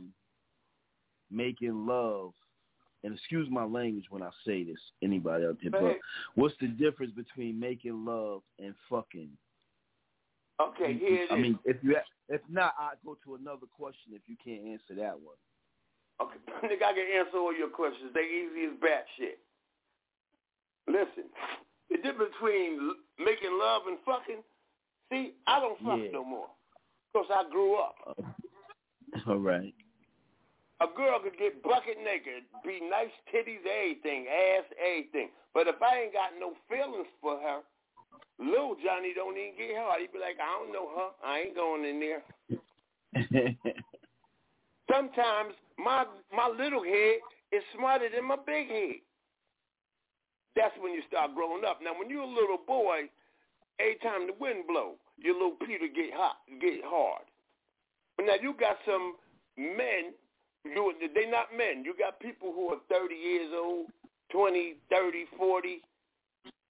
making love, and excuse my language when I say this, anybody out there, but what's the difference between making love and fucking? Okay, here it is. I mean, if not, I'll go to another question if you can't answer that one. Okay, nigga, I can answer all your questions. They easy as bat shit. Listen, the difference between making love and fucking, see, I don't fuck no more because I grew up. All right. A girl could get bucket naked, be nice titties, everything, ass, everything. But if I ain't got no feelings for her, little Johnny don't even get hard. He'd be like, I don't know her. I ain't going in there. Sometimes my little head is smarter than my big head. That's when you start growing up. Now, when you're a little boy, every time the wind blow, your little Peter get hard. But now you got some men. They're not men. You got people who are 30 years old, 20, 30, 40.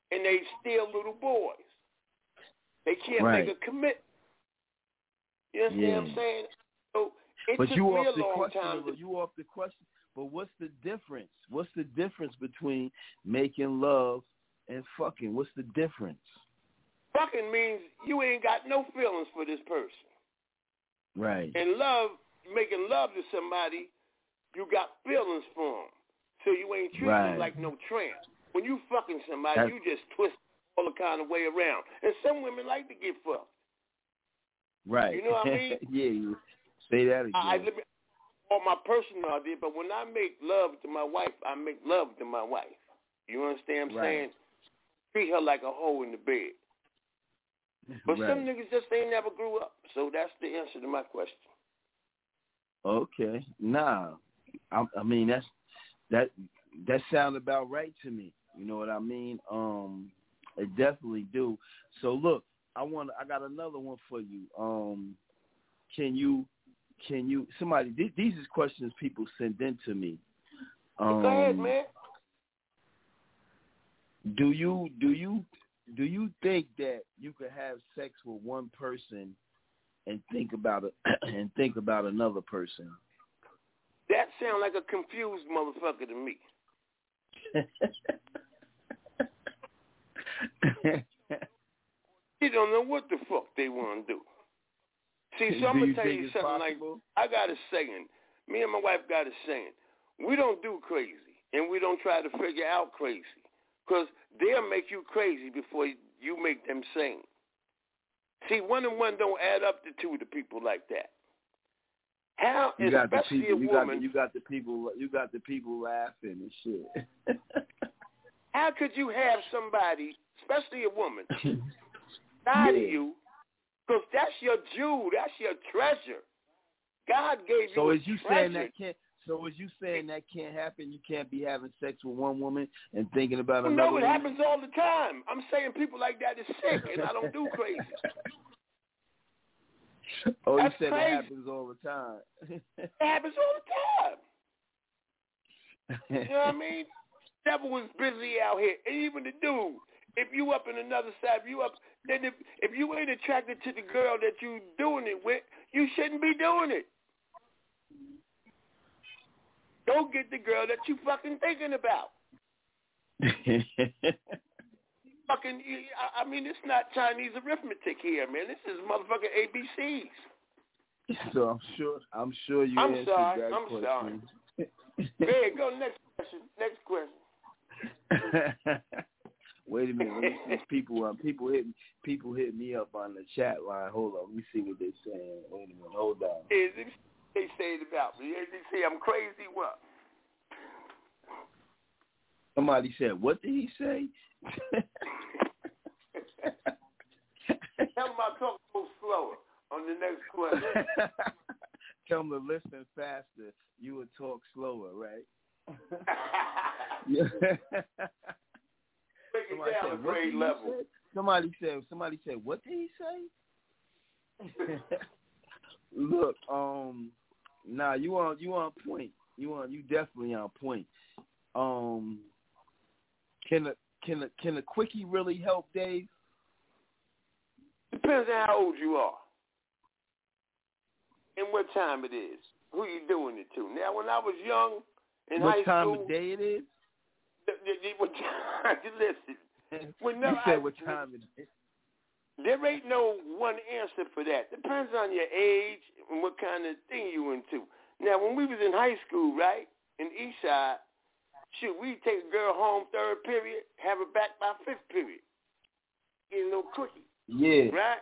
and they still little boys. They can't Right. make a commitment. You understand what I'm saying? So it But took you me off a the long question. time. You off the question. But what's the difference? What's the difference between making love and fucking? What's the difference? Fucking means you ain't got no feelings for this person. Right. And love, making love to somebody, you got feelings for them. So you ain't treating them like no tramp. When you fucking somebody, you just twist all the kind of way around. And some women like to get fucked. Right. You know what I mean? Yeah, you say that again. All my personal idea, but when I make love to my wife, I make love to my wife. You understand what I'm saying? Treat her like a hoe in the bed. But some niggas just ain't never grew up. So that's the answer to my question. Okay. Nah. I mean that sounds about right to me. You know what I mean? I definitely do. So look, I got another one for you. Can you somebody, these is questions people send in to me. Go ahead, man. Do you think that you could have sex with one person and think about another person? That sounds like a confused motherfucker to me. You don't know what the fuck they want to do. See, so I'm going to tell you something possible? Like, I got a saying. Me and my wife got a saying. We don't do crazy, and we don't try to figure out crazy, because they'll make you crazy before you make them sane. See, 1 and 1 don't add up to 2 to people like that. How, especially a woman, you got the people laughing and shit. How could you have somebody, especially a woman, lie to you? Because that's your jewel, that's your treasure. God gave you a treasure. So is you saying that can't happen? You can't be having sex with one woman and thinking about another woman? No, it happens all the time. I'm saying people like that is sick, and I don't do crazy. Oh, that's you said crazy. It happens all the time. It happens all the time. You know what I mean? The devil was busy out here. And even the dude, if you up in another side, then if you ain't attracted to the girl that you doing it with, you shouldn't be doing it. Don't get the girl that you fucking thinking about. Fucking, I mean, it's not Chinese arithmetic here, man. This is motherfucking ABCs. So I'm sure you answered that I'm question. sorry. Hey, go next question. Wait a minute. These people hit me up on the chat line. Hold on. Let me see what they're saying. Wait a minute. Hold on. They say it about me. They say I'm crazy. What? Somebody said, what did he say? Tell them I talk so slower on the next question. Tell them to listen faster. You would talk slower, right? Somebody said, what did he say? Look, nah, you on point. You definitely on point. Can a quickie really help, Dave? Depends on how old you are and what time it is. Who you doing it to? Now, when I was young in high school, what time of day it is? Listen, you said what time it is. There ain't no one answer for that. Depends on your age and what kind of thing you into. Now, when we was in high school, right, in Eastside, shoot, we take a girl home 3rd period, have her back by 5th period. Get a little quickie. Yeah. Right?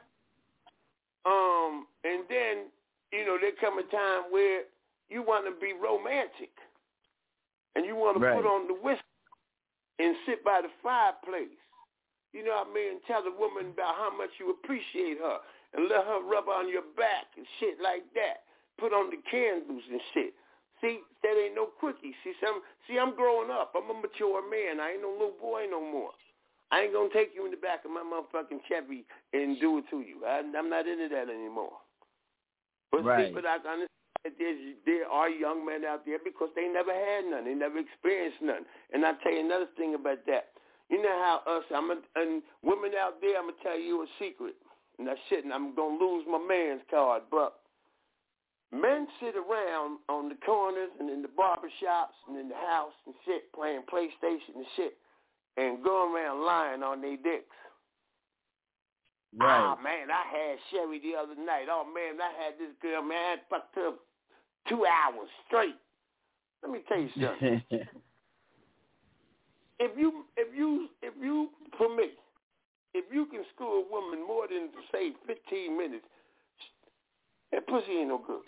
And then, there come a time where you want to be romantic. And you want to put on the whiskey and sit by the fireplace. You know what I mean? Tell the woman about how much you appreciate her and let her rub on your back and shit like that. Put on the candles and shit. See, that ain't no quickie. See, I'm growing up. I'm a mature man. I ain't no little boy no more. I ain't going to take you in the back of my motherfucking Chevy and do it to you. I'm not into that anymore. But see, but I understand there are young men out there because they never had none. They never experienced none. And I'll tell you another thing about that. You know how us, and women out there, I'm going to tell you a secret. And that's shit, and I'm going to lose my man's card. But men sit around on the corners and in the barber shops and in the house and shit, playing PlayStation and shit, and going around lying on their dicks. Right. Ah, man, I had Sherry the other night. Oh, man, I had this girl, man, I fucked her 2 hours straight. Let me tell you something. If you, for me, if you can screw a woman more than, say, 15 minutes, that pussy ain't no good.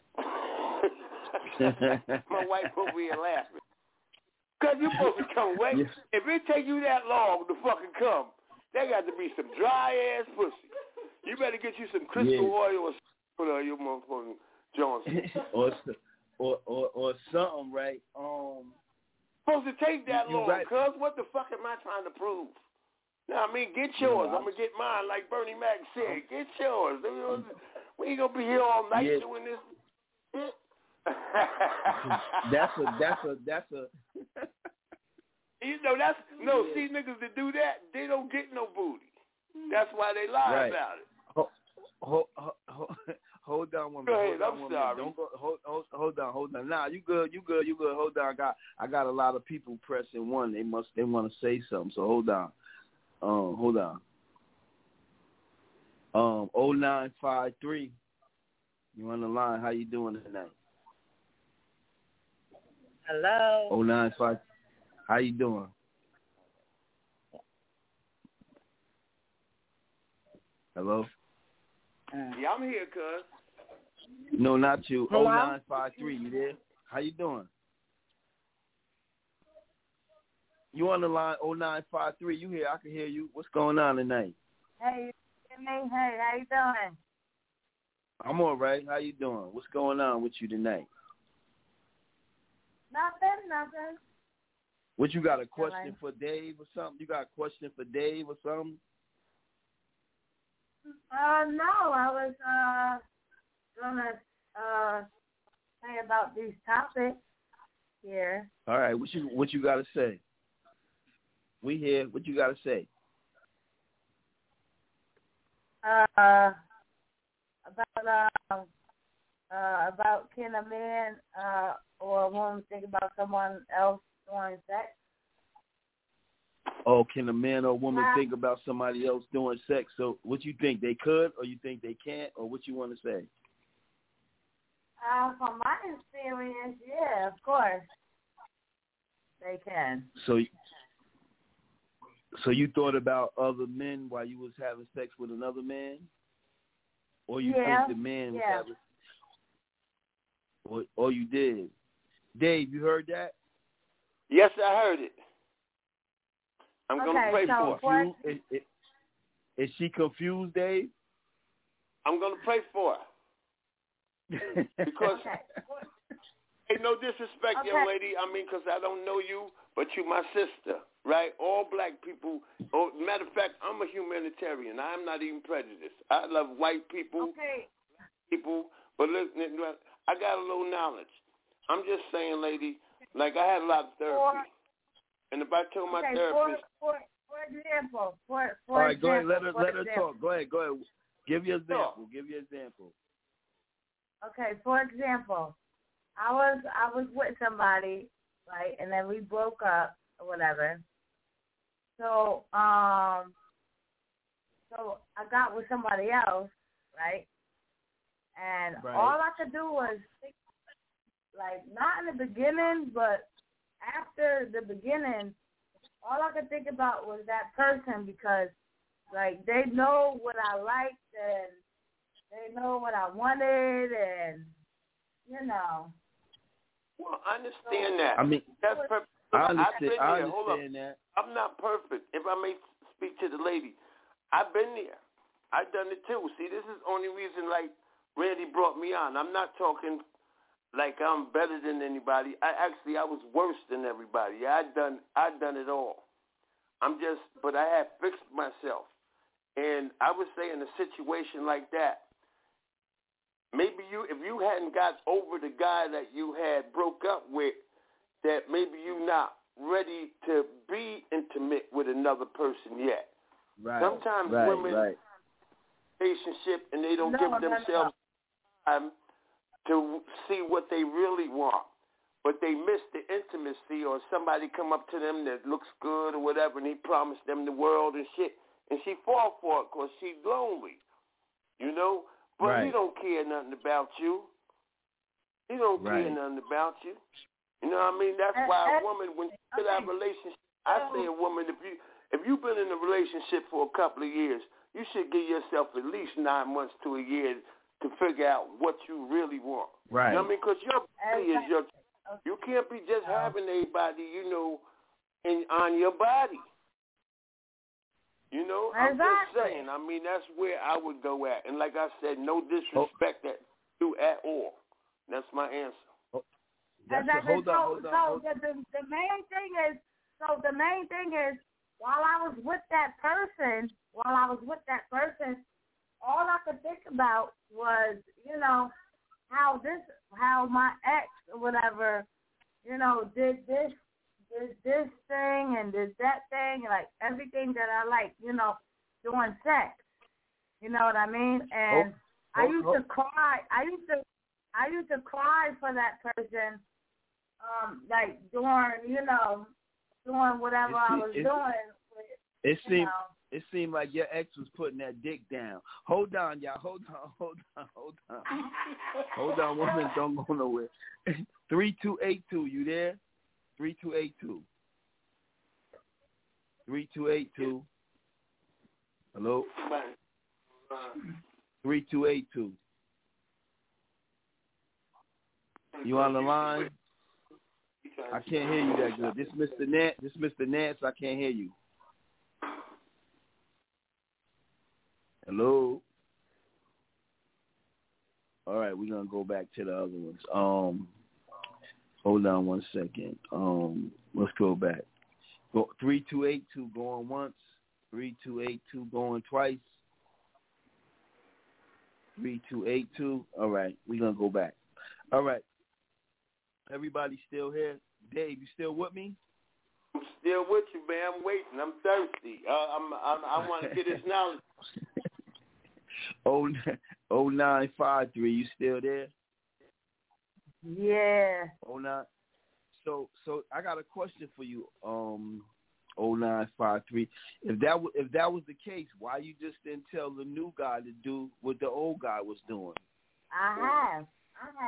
My wife over here laughing. Because you're supposed to come away. Yes. If it take you that long to fucking come, there got to be some dry-ass pussy. You better get you some crystal oil or put on your motherfucking Johnson. or something, right? Supposed to take that long, right. cuz what the fuck am I trying to prove? Now, I mean, get yours. I'm going to get mine, like Bernie Mac said. Get yours. We ain't going to be here all night doing this. That's a. You know, see niggas that do that, they don't get no booty. That's why they lie about it. Hold on one minute. Go ahead, I'm sorry. Don't go. Hold on. Nah, you good. Hold on. I got a lot of people pressing one. They want to say something. So hold on. Hold on. 0953. You on the line? How you doing tonight? Hello. 095. How you doing? Hello? Yeah, I'm here, cuz. No, not you. Hello? 0953. You there? How you doing? You on the line? 0953. You here? I can hear you. What's going on tonight? Hey, Jimmy. Hey, how you doing? I'm all right. How you doing? What's going on with you tonight? Nothing. What, you got a question for Dave or something? You got a question for Dave or something? No, I was gonna say about these topics here. All right, what you got to say? We here. What you got to say? About can a man or a woman think about someone else doing sex? Oh, can a man or a woman think about somebody else doing sex? So what you think, they could, or you think they can't, or what you want to say? From my experience, yeah, of course, they can. So you thought about other men while you was having sex with another man? Or you think the man was having... Or you did? Dave, you heard that? Yes, I heard it. I'm going to pray for her. Is she confused, Dave? I'm going to pray for her. Because, ain't no disrespect, young lady. I mean, because I don't know you, but you my sister, right? All black people. Matter of fact, I'm a humanitarian. I'm not even prejudiced. I love white people, but listen, I got a little knowledge. I'm just saying, lady, like I had a lot of therapy. And if I told my therapist... For example, all right, go ahead. Let her talk. Go ahead. Give your example. Okay, for example, I was with somebody, right, and then we broke up or whatever. So I got with somebody else, right? And all I could do was, like, not in the beginning, but after the beginning, all I could think about was that person because, like, they know what I liked and they know what I wanted and, you know. Well, I understand that. I mean, that's perfect. I understand that. I'm not perfect. If I may speak to the lady, I've been there. I've done it too. See, this is the only reason, like, Randy brought me on. I'm not talking like I'm better than anybody. I was worse than everybody. I'd done it all. But I had fixed myself. And I would say in a situation like that, maybe if you hadn't got over the guy that you had broke up with, that maybe you not ready to be intimate with another person yet. Right. Sometimes women relationship and they don't give themselves time to see what they really want. But they miss the intimacy, or somebody come up to them that looks good or whatever, and he promised them the world and shit, and she fall for it because she's lonely, you know? But he don't care nothing about you. He don't care nothing about you. You know what I mean? That's why a woman, when she get out of a relationship, I say a woman, if you've been in a relationship for a couple of years, you should give yourself at least 9 months to a year to figure out what you really want. Right. You know what I mean? Because your body is your... You can't be just having anybody, you know, on your body. You know? I'm just saying. I mean, that's where I would go at. And like I said, no disrespect at you at all. That's my answer. Hold on. The main thing is, while I was with that person, all I could think about was, you know, how my ex or whatever, you know, did this thing and did that thing, like everything that I like, you know, doing sex. You know what I mean? And I used to cry. I used to cry for that person, like doing whatever I was doing. It seemed like your ex was putting that dick down. Hold on, y'all. Hold on, woman, don't go nowhere. 3282, you there? 3282. 3282. Hello? 3282. You on the line? I can't hear you that good. This Mr. Nance, I can't hear you. Hello? All right, we're going to go back to the other ones. Hold on 1 second. Let's go back. 3282 going once. 3282 going twice. 3282. All right, we're going to go back. All right. Everybody still here? Dave, you still with me? I'm still with you, man. I'm waiting. I'm thirsty. I want to get this knowledge. 0953, you still there? Yeah. 09. So I got a question for you. 0953. If that was the case, why you just didn't tell the new guy to do what the old guy was doing? I have.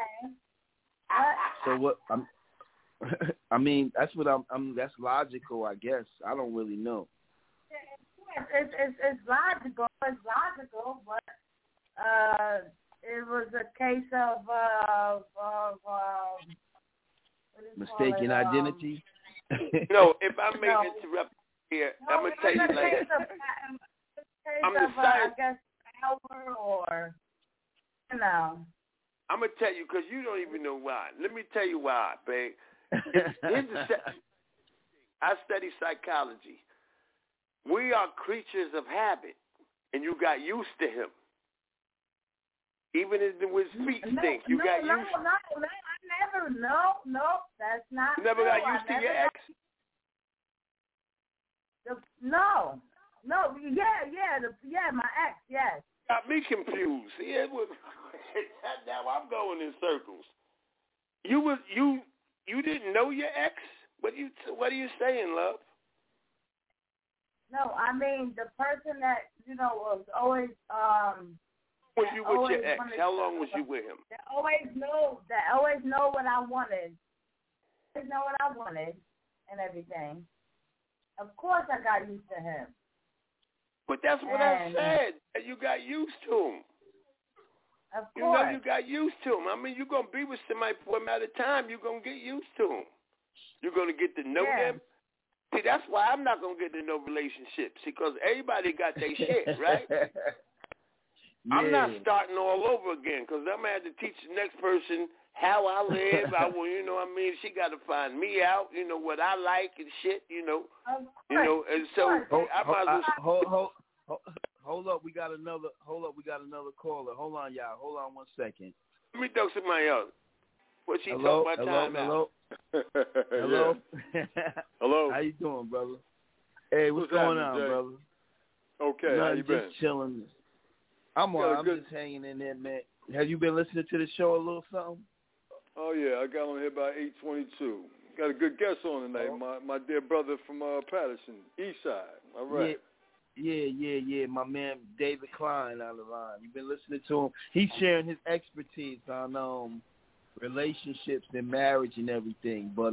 So what? I mean, that's what that's logical, I guess. I don't really know. It's logical. It's logical, but it was a case of If mistaken identity. I may interrupt here, I'm gonna tell you like I'm the science. I guess power or you know. I'm gonna tell you because you don't even know why. Let me tell you why, babe. I study psychology. We are creatures of habit, and you got used to him. Even with speech things, you got used. I never. No, that's not. You never got used to your ex. No, yeah, my ex, yes. Got me confused. Yeah, now I'm going in circles. You didn't know your ex? What are you saying, love? No, I mean the person that was always Was you with your ex? How long was you with him? That always know what I wanted. Always know what I wanted and everything. Of course, I got used to him. But that's what I said. You got used to him. Of course. You got used to him. I mean, you're going to be with somebody for a matter of time. You're going to get used to them. You're going to get to know them. See, that's why I'm not going to get to know relationships, because everybody got their shit, right? Yeah. I'm not starting all over again, because I'm going to have to teach the next person how I live. She got to find me out, what I like and shit, and so I might as well. Hold up, we got another caller. Hold on, y'all. Hold on 1 second. Let me throw somebody else. What she hello, talking about time hello, out. hello. Hello. How you doing, brother? Hey, what's going on, Jay? brother? Okay, Nothing, how you been? just chilling. I'm just hanging in there, man. Have you been listening to the show a little something? Oh, yeah, I got on here by 8:22. Got a good guest on tonight, my dear brother from Patterson, East Side. All right. Yeah. My man David Klein on the line. You've been listening to him. He's sharing his expertise on relationships and marriage and everything. But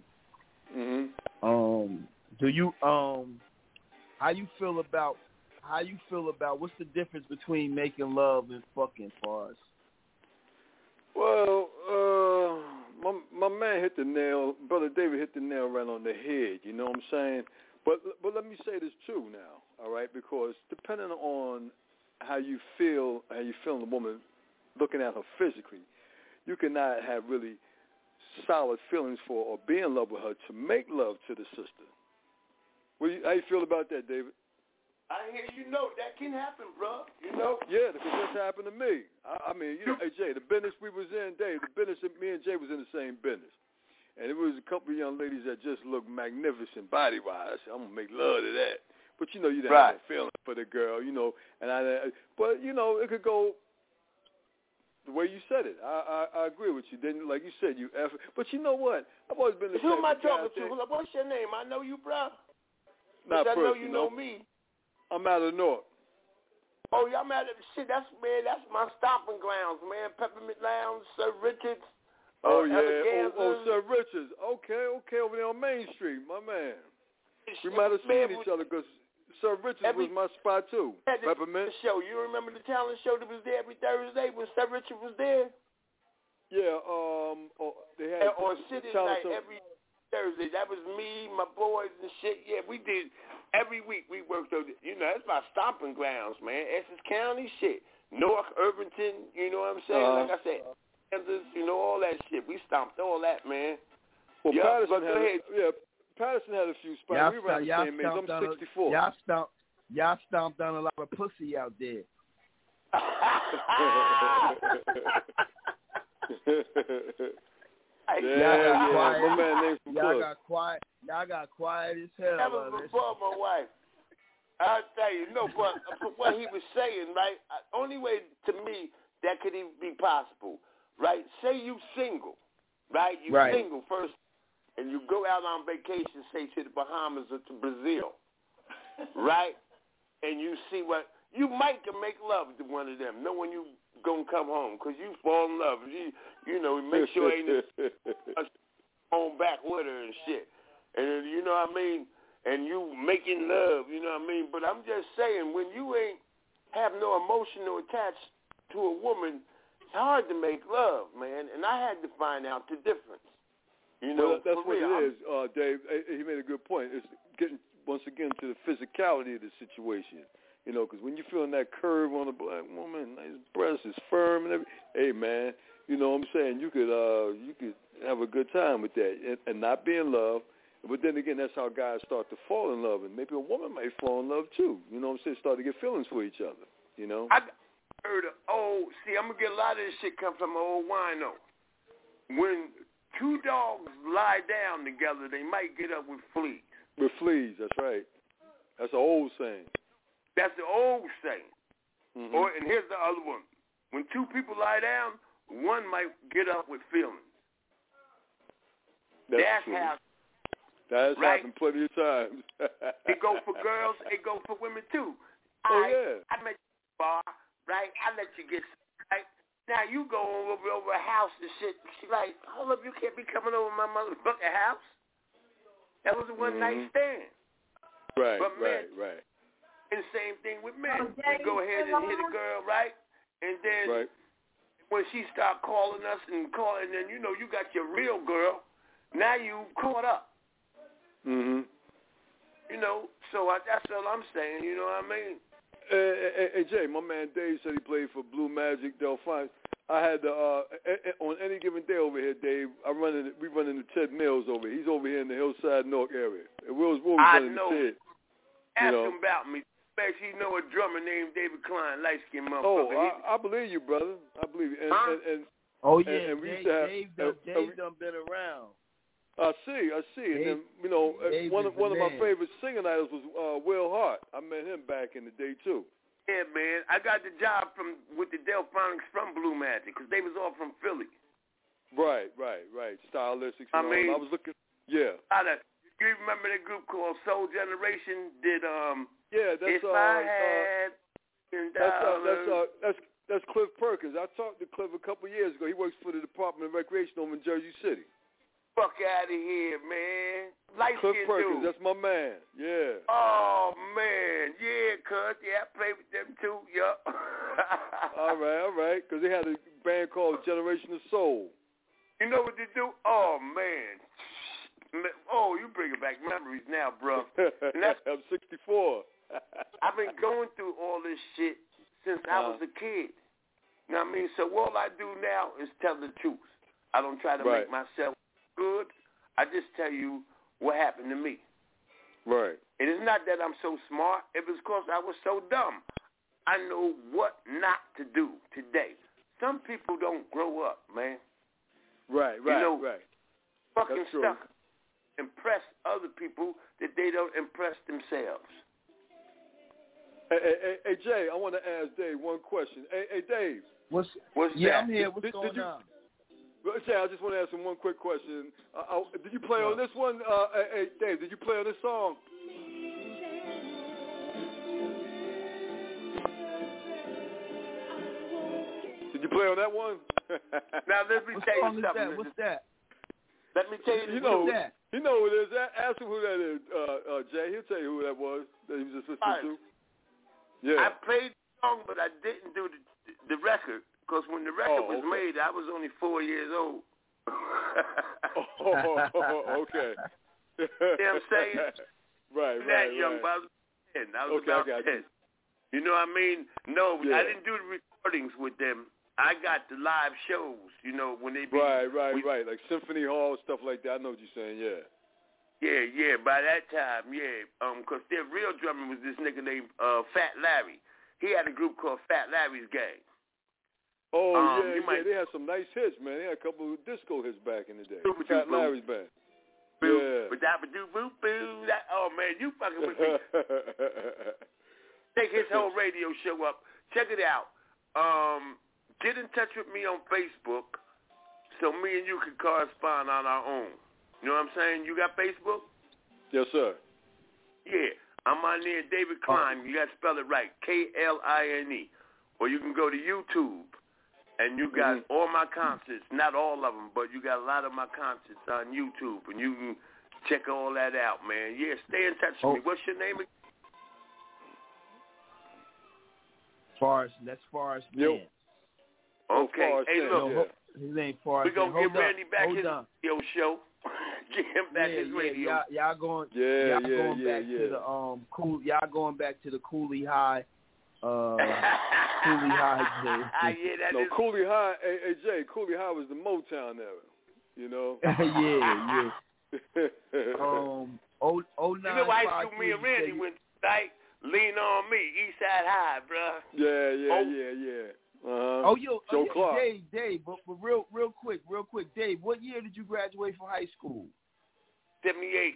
do you how you feel about what's the difference between making love and fucking for us? Well, my man hit the nail, Brother David hit the nail right on the head, you know what I'm saying? But let me say this too now, all right? Because depending on how you feel the woman, looking at her physically, you cannot have really solid feelings for or be in love with her to make love to the sister. How you feel about that, David? I hear that can happen, bro. Yeah, because that's happened to me. I mean, hey Jay, the business we was in, Dave, the business that me and Jay was in the same business. And it was a couple of young ladies that just looked magnificent body-wise. I'm going to make love to that. But, you didn't have no feeling for the girl, and but, it could go the way you said it. I agree with you. Then, like you said, but you know what? I've always been the Who am I type of talking to? What's your name? I know you, bro. Not I know personal. you know me. I'm out of the north. Oh, y'all mad at the shit? That's my stomping grounds, man. Peppermint Lounge, Sir Richards. Oh, yeah. Oh, Sir Richards. Okay, over there on Main Street, my man. We might have seen each other because Sir Richards was my spot, too. Peppermint. Show. You remember the talent show that was there every Thursday when Sir Richards was there? Yeah, they had on City Night every Thursday. That was me, my boys, and shit. Yeah, we did. Every week we worked over. That's my stomping grounds, man. Essex County, shit. North Irvington, you know what I'm saying? Like I said, Kansas, all that shit. We stomped all that, man. Well, Patterson had a few spots. We were around the same age. I'm 64. Y'all stomped on a lot of pussy out there. My man named from Y'all got quiet. Y'all got quiet as hell. That was before my wife. I'll tell you, but what he was saying, right? Only way to me that could even be possible, right? Say you single, right? You single first, and you go out on vacation, say to the Bahamas or to Brazil, right? And you see what you might can make love to one of them, knowing you gonna come home because you fall in love. You make sure ain't home back with her and shit, and you know what I mean. And you making love, you know what I mean? But I'm just saying, when you ain't have no emotional attached to a woman, it's hard to make love, man. And I had to find out the difference. Well, that's what it is, Dave. He made a good point. It's getting, once again, to the physicality of the situation. Because when you're feeling that curve on a black woman, nice breast is firm and everything, hey, man, you know what I'm saying? You could have a good time with that and not be in love. But then again, that's how guys start to fall in love, and maybe a woman might fall in love too. You know what I'm saying? Start to get feelings for each other. I heard I'm gonna get a lot of this shit come from old wino. When two dogs lie down together, they might get up with fleas. With fleas, that's right. That's an old saying. That's the old saying. Mm-hmm. And here's the other one: when two people lie down, one might get up with feelings. That's true. How. That's happened plenty of times. It go for girls. It go for women too. Yeah. I met you at the bar, right? I let you get right. Now you go over a house and shit. She like, hold up, you can't be coming over my motherfucking house. That was a one night stand. Right, but men, right. And the same thing with men. You go ahead and hit a girl, right? And then when she start calling us and then you got your real girl. Now you caught up. Mhm. So that's all I'm saying. You know what I mean? Hey, Jay, my man Dave said he played for Blue Magic Delphine. I had on any given day over here, Dave. We run into Ted Mills over here. He's over here in the Hillside Newark area. And we'll run into Ted. Ask him about me. Actually, know a drummer named David Klein, light skinned motherfucker. Oh, I believe you, brother. I believe you. And Oh yeah, and we used to have, Dave done been around. I see. And then, you know, one of my favorite singing idols was Will Hart. I met him back in the day too. Yeah, man. I got the job with the Delphonics from Blue Magic because they was all from Philly. Right. Stylistics. I was looking. Yeah. You remember that group called Soul Generation? Yeah, that's If I had that's Cliff Perkins. I talked to Cliff a couple of years ago. He works for the Department of Recreation over in Jersey City. Fuck out of here, man. Cliff Perkins, dude. that's my man. Yeah. Oh man, yeah, cuz I played with them too. Yup. all right. Because they had a band called Generation of Soul. You know what they do? Oh man. Oh, you bringing back memories now, bro. I'm 64. I've been going through all this shit since I was a kid. You know what I mean? So all I do now is tell the truth. I don't try to make myself good. I just tell you what happened to me. Right. It is not that I'm so smart. It was because I was so dumb. I know what not to do today. Some people don't grow up, man. Right. Fucking stuck. Impress other people that they don't impress themselves. Hey, Jay, I want to ask Dave one question. Hey, Dave. What's that? I'm here. What's going on? Jay, I just want to ask him one quick question. Did you play on this one? Hey, Dave, did you play on this song? Did you play on that one? Now, let me tell you something. What's that? Let me tell you what's that. You know who it is. Ask him who that is, Jay. He'll tell you who that was that he was assisting to. Yeah. I played the song, but I didn't do the record because when the record was made, I was only 4 years old. Okay. You know what I'm saying? Right. That young, but I was 10. I was about 10. You know what I mean? No, I didn't do the recordings with them. I got the live shows, you know, when they be... Right. Like Symphony Hall, stuff like that. I know what you're saying, yeah. Yeah. By that time, because their real drummer was this nigga named Fat Larry. He had a group called Fat Larry's Gang. Oh, they had some nice hits, man. They had a couple of disco hits back in the day. Fat Larry's Band. Yeah. Oh, man, you fucking with me. Take his whole radio show up. Check it out. Get in touch with me on Facebook so me and you can correspond on our own. You know what I'm saying? You got Facebook? Yes, sir. Yeah. I'm on there, David Klein. You got to spell it right, Kline. Or you can go to YouTube, and you got all my concerts. Not all of them, but you got a lot of my concerts on YouTube, and you can check all that out, man. Yeah, stay in touch with me. What's your name again? That's Forrest Mann. Okay. Hey, look. His name Forrest. We're going to give Randy back his radio show. Give him back his radio. Y'all going back to the Cooley High. Cooley High. Cooley High. Hey, Jay, Cooley High was the Motown era. You know. Yeah. 0953. You know, high school me and Randy went tonight. Lean on me, Eastside High, bro. Yeah. Joe Clark. Dave, but real quick, Dave, what year did you graduate from high school? 78.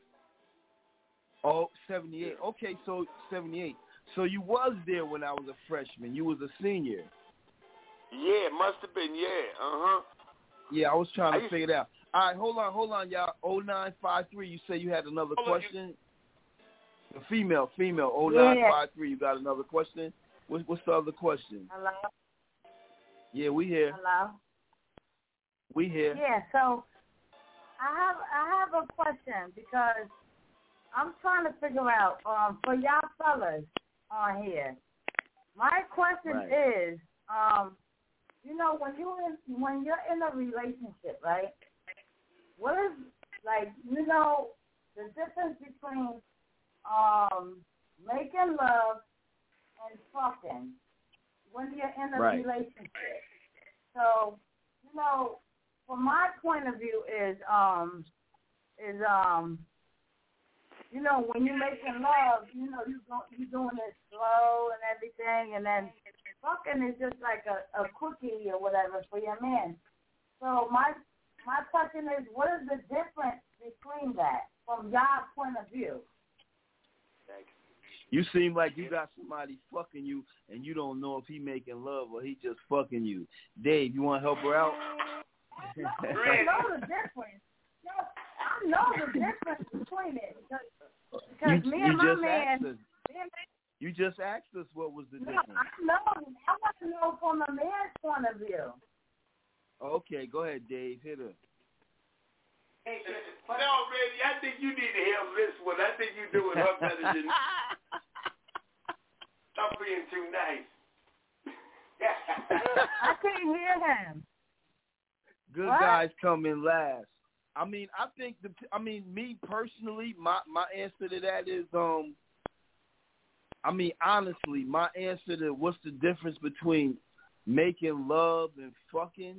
Oh, 78. Okay, so 78. So you was there when I was a freshman. You was a senior. Yeah, must have been, yeah. Yeah, I was trying to figure it out. All right, hold on, y'all. 0953, you say you had another question? The female, 0953, you got another question? What's the other question? Hello? Yeah, we here. Hello? We here. Yeah, so I have a question because I'm trying to figure out, for y'all fellas on here, my question is, you know, when you're in a relationship, right? What is, like, you know, the difference between making love and fucking when you're in a relationship? So, you know, from my point of view is you know, when you're making love, you know, you're doing it slow and everything, and then fucking is just like a quickie or whatever for your man. So my question is, what is the difference between that from your point of view? You seem like you got somebody fucking you, and you don't know if he making love or he just fucking you. Dave, you want to help her out? I know the difference. I know the difference between it. Because me and my man... You just asked us what was the difference. I know. I want to know from a man's point of view. Okay, go ahead, Dave. Hit her. No, Randy, I think you need to hear this one. I think you're doing her better than I'm being too nice. I couldn't hear him. Good guys come in last. I mean, I think me personally, my answer to that is honestly, my answer to what's the difference between making love and fucking,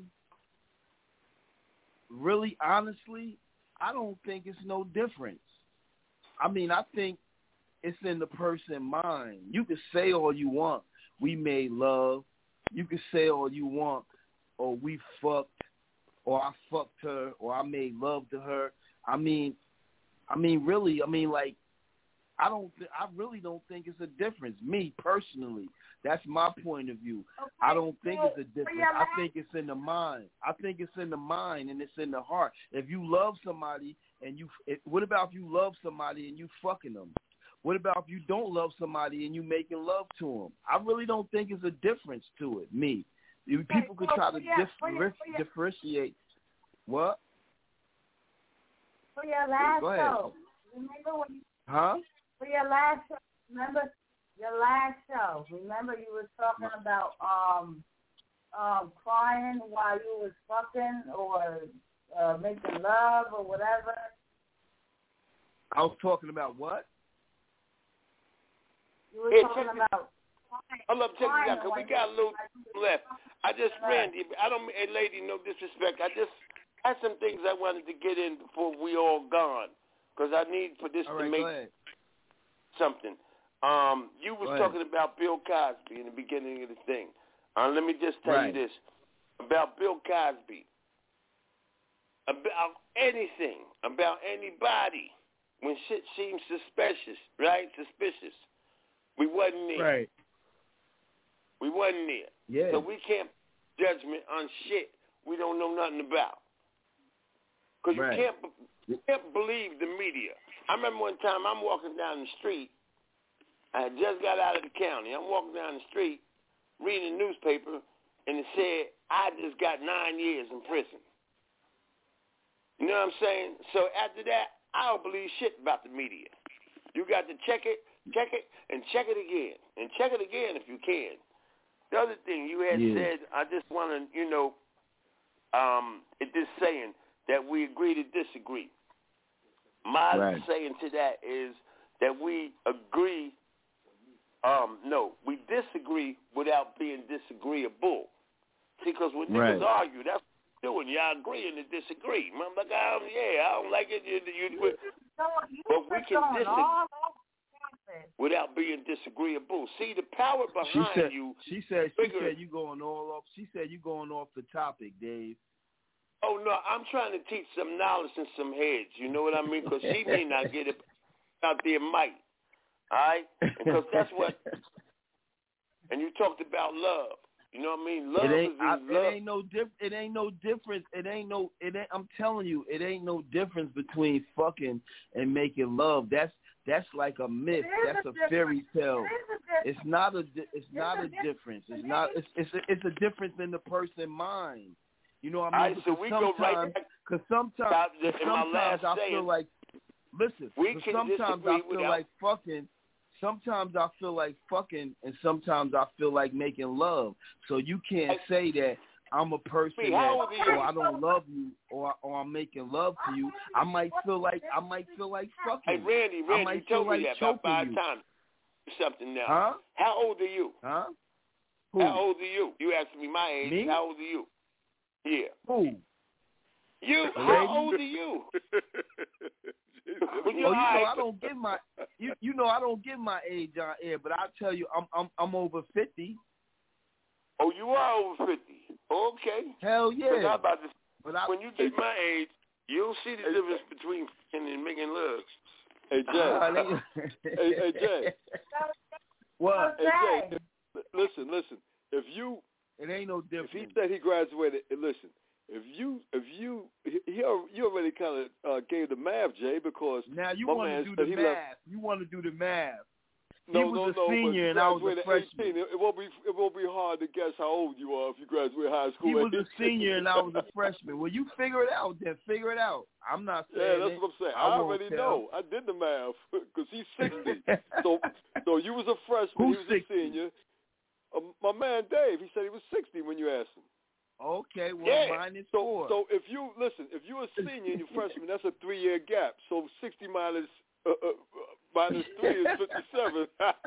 really, honestly, I don't think it's no difference. I mean, I think it's in the person's mind. You can say all you want, we made love. You can say all you want, or we fucked, or I fucked her, or I made love to her. I mean, really, like, I really don't think it's a difference. Me personally, that's my point of view. Okay, I don't think it's a difference. I think it's in the mind. I think it's in the mind and it's in the heart. If you love somebody what about if you love somebody and you fucking them? What about if you don't love somebody and you making love to them? I really don't think it's a difference to it. Me, people could try to differentiate. What? For your last show, remember when you? Huh? For your last show, remember your last show? Remember you were talking about crying while you was fucking or making love or whatever. I was talking about what? You were talking about. Hold up, check this out, because we got a little left. Randy, hey lady, no disrespect. I just had some things I wanted to get in before we all gone, because I need for this to make something. You was talking about Bill Cosby in the beginning of the thing. Let me just tell you this about Bill Cosby. About anything, about anybody, when shit seems suspicious, suspicious, we wasn't there. Right. We wasn't there. Yeah. So we can't judgment on shit we don't know nothing about. Because you can't believe the media. I remember one time I'm walking down the street. I had just got out of the county. I'm walking down the street reading the newspaper, and it said, I just got 9 years in prison. You know what I'm saying? So after that, I don't believe shit about the media. You got to check it, and check it again, and check it again if you can. The other thing you had said, I just want to, it is saying that we agree to disagree. My saying to that is that we agree, we disagree without being disagreeable. See, because when niggas argue, that's what you're doing. Y'all agree and disagree. I'm like, I don't like it. But we can disagree without being disagreeable. See, the power behind you. She said you going all off. She said you going off the topic, Dave. Oh no, I'm trying to teach some knowledge and some heads. You know what I mean? Because she may not get it out there, might. All right, because that's what. And you talked about love. You know what I mean? Love is love. It ain't no difference. I'm telling you, it ain't no difference between fucking and making love. That's like a myth. That's a fairy tale. It's not a difference. It's a difference in the person's mind. You know what I mean? Right, so we go right back. Because sometimes I feel like, listen. Sometimes I feel like fucking. Sometimes I feel like fucking, and sometimes I feel like making love. So you can't say that I'm a person or I don't love you, or I'm making love to you. I might feel like fucking. Hey, Randy, you told me that about 5 times. Something now. Huh? How old are you? Huh? Who? How old are you? You asked me my age. Me? How old are you? Yeah. Who? You. How old are you? I don't give my I don't give my age on air, but I tell you I'm over 50. Oh, you are over 50. Okay. Hell yeah. When you get my age, you'll see the difference between and making love. Hey, Jay. hey, Jay. What? Hey, Jay, listen. If you... It ain't no difference. If he said he graduated, listen, you already kind of gave the math, Jay, because now you want to do the math. You want to do the math. He was a senior and I was a freshman. 18. It won't be hard to guess how old you are if you graduate high school. He was a senior and I was a freshman. Well, you figure it out then. Figure it out. I'm not saying that's what I'm saying. I already know. I did the math because he's 60. so you was a freshman. He was a senior. My man Dave, he said he was 60 when you asked him. Okay, well, mine is 4. So if you're a senior and you're freshman, that's a 3-year gap. So 60 minus 3 is 57.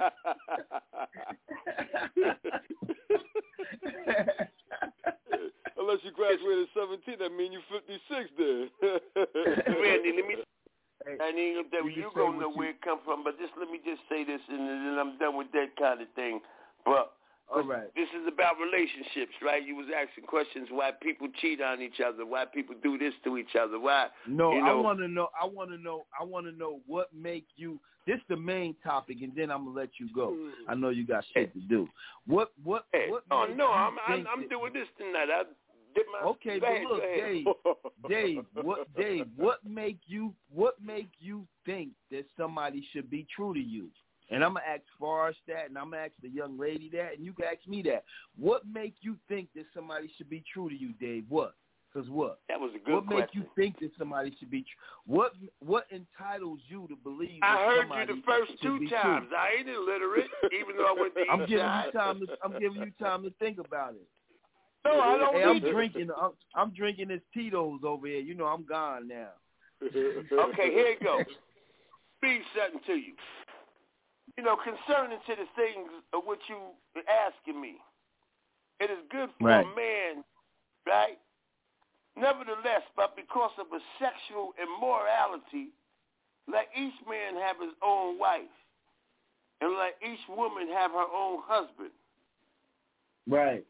Unless you graduated at 17, that means you're 56 then. Randy, you gonna know where it come from, but just let me just say this, and then I'm done with that kind of thing. But all right. This is about relationships, right? You was asking questions why people cheat on each other, why people do this to each other, why. No, I want to know what make you. This is the main topic, and then I'm gonna let you go. I know you got shit to do. What? I'm doing this tonight. I did my. Okay, but look, Dave. What make you think that somebody should be true to you? And I'm going to ask Forrest that, and I'm going to ask the young lady that, and you can ask me that. What make you think that somebody should be true to you, Dave? What? Because what? That was a good question. What make you think that somebody should be true? What entitles you to believe that I heard somebody you the first 2 times. True? I ain't illiterate, even though I went to I'm giving you time to think about it. No, I don't need I'm drinking this Tito's over here. You know I'm gone now. Okay, here it goes. Read something to you. You know, concerning to the things of what you asking me, it is good for a man, right? Nevertheless, but because of a sexual immorality, let each man have his own wife, and let each woman have her own husband. Right.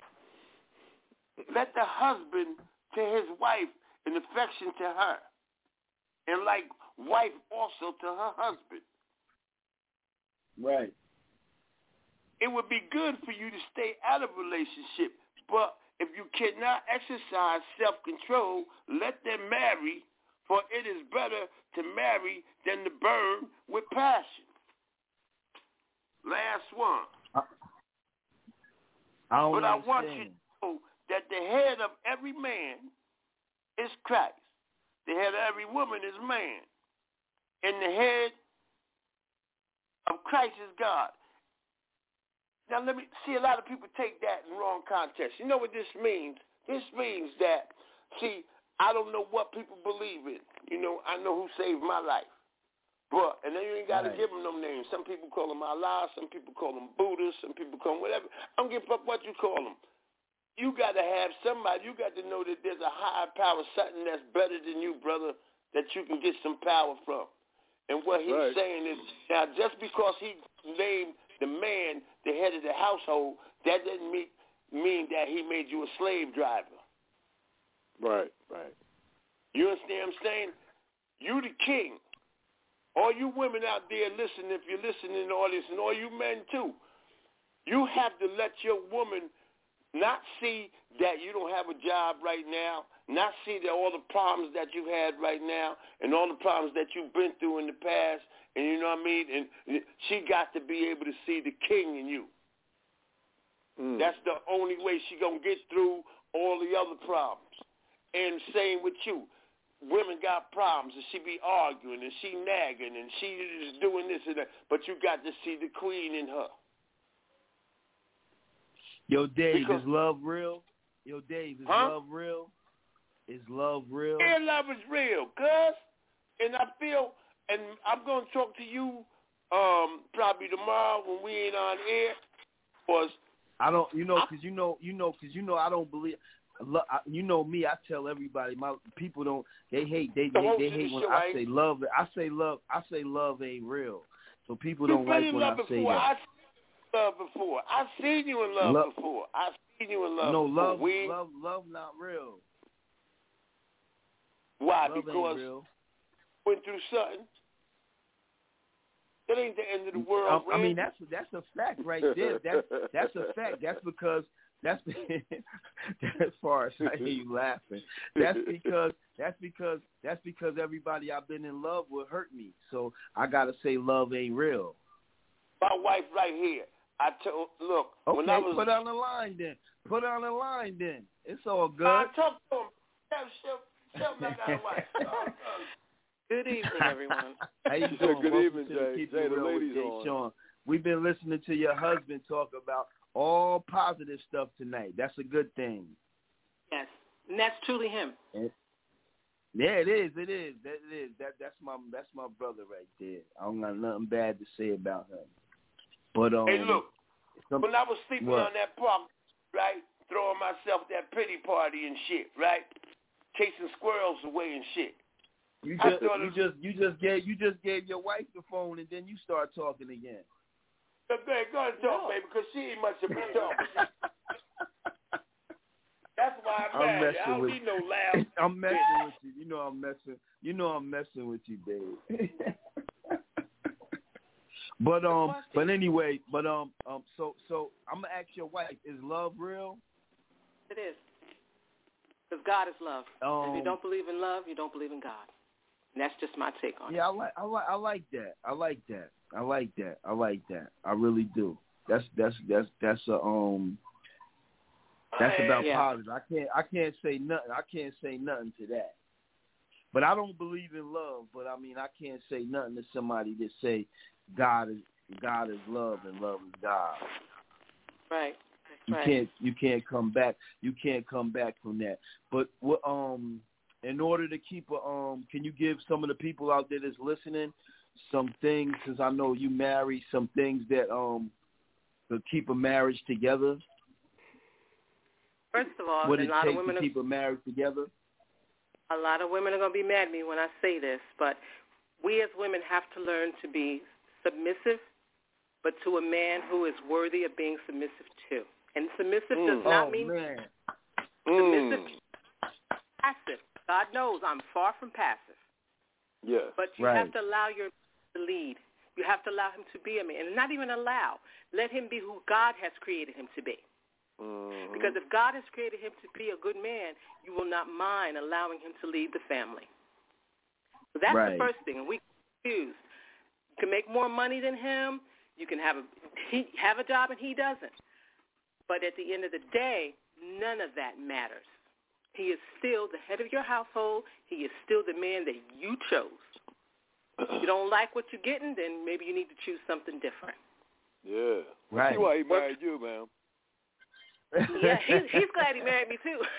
Let the husband to his wife in affection to her, and like wife also to her husband. Right. It would be good for you to stay out of a relationship, but if you cannot exercise self-control, let them marry, for it is better to marry than to burn with passion. Last one. I want you to know that the head of every man is Christ. The head of every woman is man. And the head of Christ is God. Now let me see, a lot of people take that in wrong context. You know what this means? This means that, see, I don't know what people believe in. You know, I know who saved my life. But, and then you ain't got to give them no names. Some people call them Allah, some people call them Buddha, some people call them whatever. I don't give a fuck what you call them. You got to have somebody, you got to know that there's a higher power, something that's better than you, brother, that you can get some power from. And what he's saying is, now just because he named the man the head of the household, that doesn't mean that he made you a slave driver. Right. You understand what I'm saying? You the king. All you women out there listening, if you're listening in the audience, and all you men too, you have to let your woman not see that you don't have a job right now, not see that all the problems that you had right now and all the problems that you've been through in the past, and you know what I mean? And she got to be able to see the king in you. That's the only way she going to get through all the other problems. And same with you. Women got problems, and she be arguing, and she nagging, and she is doing this and that, but you got to see the queen in her. Yo, Dave, is love real? Yo, Dave, is love real? Is love real? Yeah, love is real, cuz. And I feel, and I'm going to talk to you probably tomorrow when we ain't on air. I don't, because I don't believe. You know me, I tell everybody. My people don't. They hate. They hate when I say love. I say love ain't real. So people don't like when I say that. love before. I've seen you in love before. I've seen you in love no, before. love not real. Why? Love because ain't real. Went through something. That ain't the end of the world. I mean, that's a fact right there. That's a fact. That's because as far as I hear you laughing. That's because everybody I've been in love with hurt me. So I gotta say love ain't real. My wife right here. I told look. Okay, when I was, put on the line then. It's all good. I talked to him. Tell him I got a wife. Good evening, everyone. How you doing? Good evening, Jay. Keep Jay, It the Real with ladies Jay on. Sean. We've been listening to your husband talk about all positive stuff tonight. That's a good thing. Yes, and that's truly him. Yeah, it is. That's my brother right there. I don't got nothing bad to say about him. But hey, look. When I was sleeping on that park, right, throwing myself that pity party and shit, right, chasing squirrels away and shit. You just gave your wife the phone and then you start talking again. Go ahead, talk, baby, because she ain't much of a talk. That's why I'm mad. I don't need no laugh. I'm messing with you. You know I'm messing with you, babe. But anyway, so I'm gonna ask your wife: is love real? It is, because God is love. If you don't believe in love, you don't believe in God. And that's just my take on it. Yeah, I like that. I really do. That's about positive. I can't say nothing. I can't say nothing to that. But I don't believe in love. But I mean, I can't say nothing to somebody that say God is love and love is God. Right. You can't come back. You can't come back from that. But in order to keep can you give some of the people out there that's listening some things, since I know you married, some things that to keep a marriage together? First of all, what a it lot takes of women to keep a marriage together? A lot of women are going to be mad at me when I say this, but we as women have to learn to be submissive, but to a man who is worthy of being submissive to. And submissive does not mean submissive, passive. God knows I'm far from passive. Yes. But you have to allow your to lead. You have to allow him to be a man. And not even allow. Let him be who God has created him to be. Mm-hmm. Because if God has created him to be a good man, you will not mind allowing him to lead the family. So that's the first thing. And we confused. You can make more money than him. You can have a job and he doesn't. But at the end of the day, none of that matters. He is still the head of your household. He is still the man that you chose. If you don't like what you're getting, then maybe you need to choose something different. Yeah. Right. See why he married you, man. Yeah, he's glad he married me too.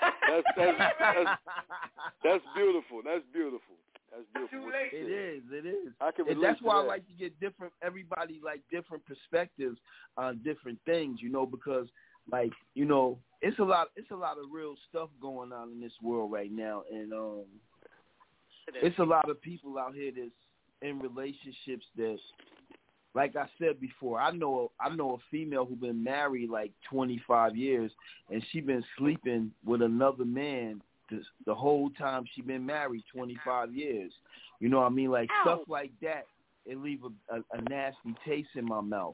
That's beautiful. That's beautiful. It is. I can relate that's why to I like to get everybody like different perspectives on different things, because it's a lot of real stuff going on in this world right now, and it's a lot of people out here that's in relationships that, like I said before, I know a female who's been married like 25 years, and she been sleeping with another man the whole time she been married 25 years. You know what I mean? Like stuff like that, it leave a nasty taste in my mouth.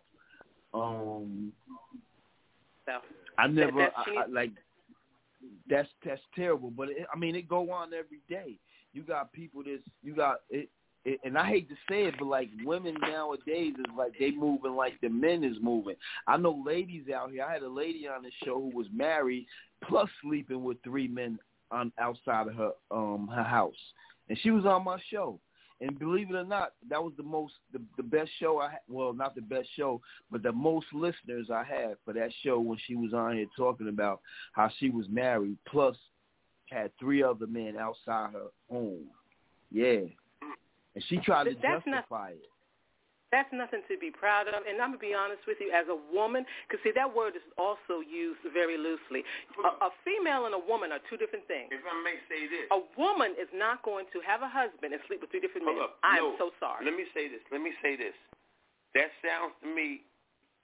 I never that's terrible, but it go on every day. You got people and I hate to say it, but like women nowadays is like they moving like the men is moving. I know ladies out here. I had a lady on the show who was married plus sleeping with 3 men outside of her house, and she was on my show. And believe it or not, that was the best show I had. Well, not the best show, but the most listeners I had for that show when she was on here talking about how she was married plus had 3 other men outside her home. Yeah. And she tried to justify it. That's nothing to be proud of. And I'm going to be honest with you, as a woman, because, see, that word is also used very loosely. A female and a woman are 2 different things. If I may say this. A woman is not going to have a husband and sleep with 3 different men. I'm so sorry. Let me say this. That sounds to me,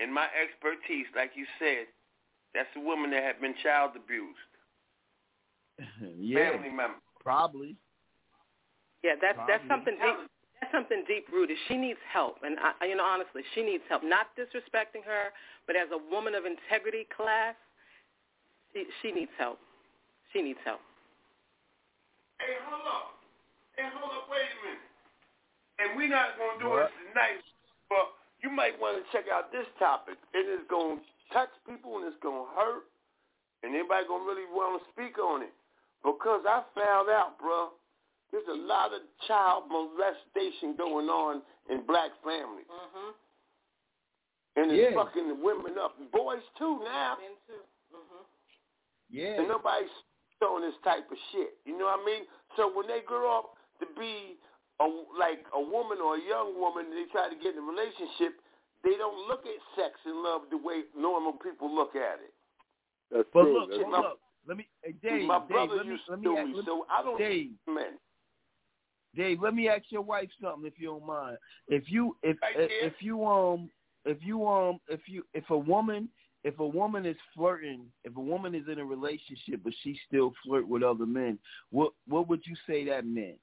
in my expertise, like you said, that's a woman that had been child abused. Yeah, family member. Probably. Yeah, that's something deep. That's something deep rooted. She needs help, and honestly, she needs help. Not disrespecting her, but as a woman of integrity, class, she needs help. She needs help. Hey, hold up. Wait a minute. And we're not going to do it tonight, but you might want to check out this topic. It is going to touch people, and it's going to hurt, and anybody going to really want to speak on it. Because I found out, bro, there's a lot of child molestation going on in black families. Mm-hmm. And it's fucking the women up. Boys, too, now. Men, too. Mm-hmm. Yeah. And nobody's doing this type of shit. You know what I mean? So when they grow up to be a woman or a young woman, and they try to get in a relationship, they don't look at sex and love the way normal people look at it. That's but true. Look, hold up. Let me, Dave. My brother let me so I don't. Dave, let me ask your wife something, if you don't mind. If a woman is flirting, if a woman is in a relationship but she still flirt with other men, what would you say that meant?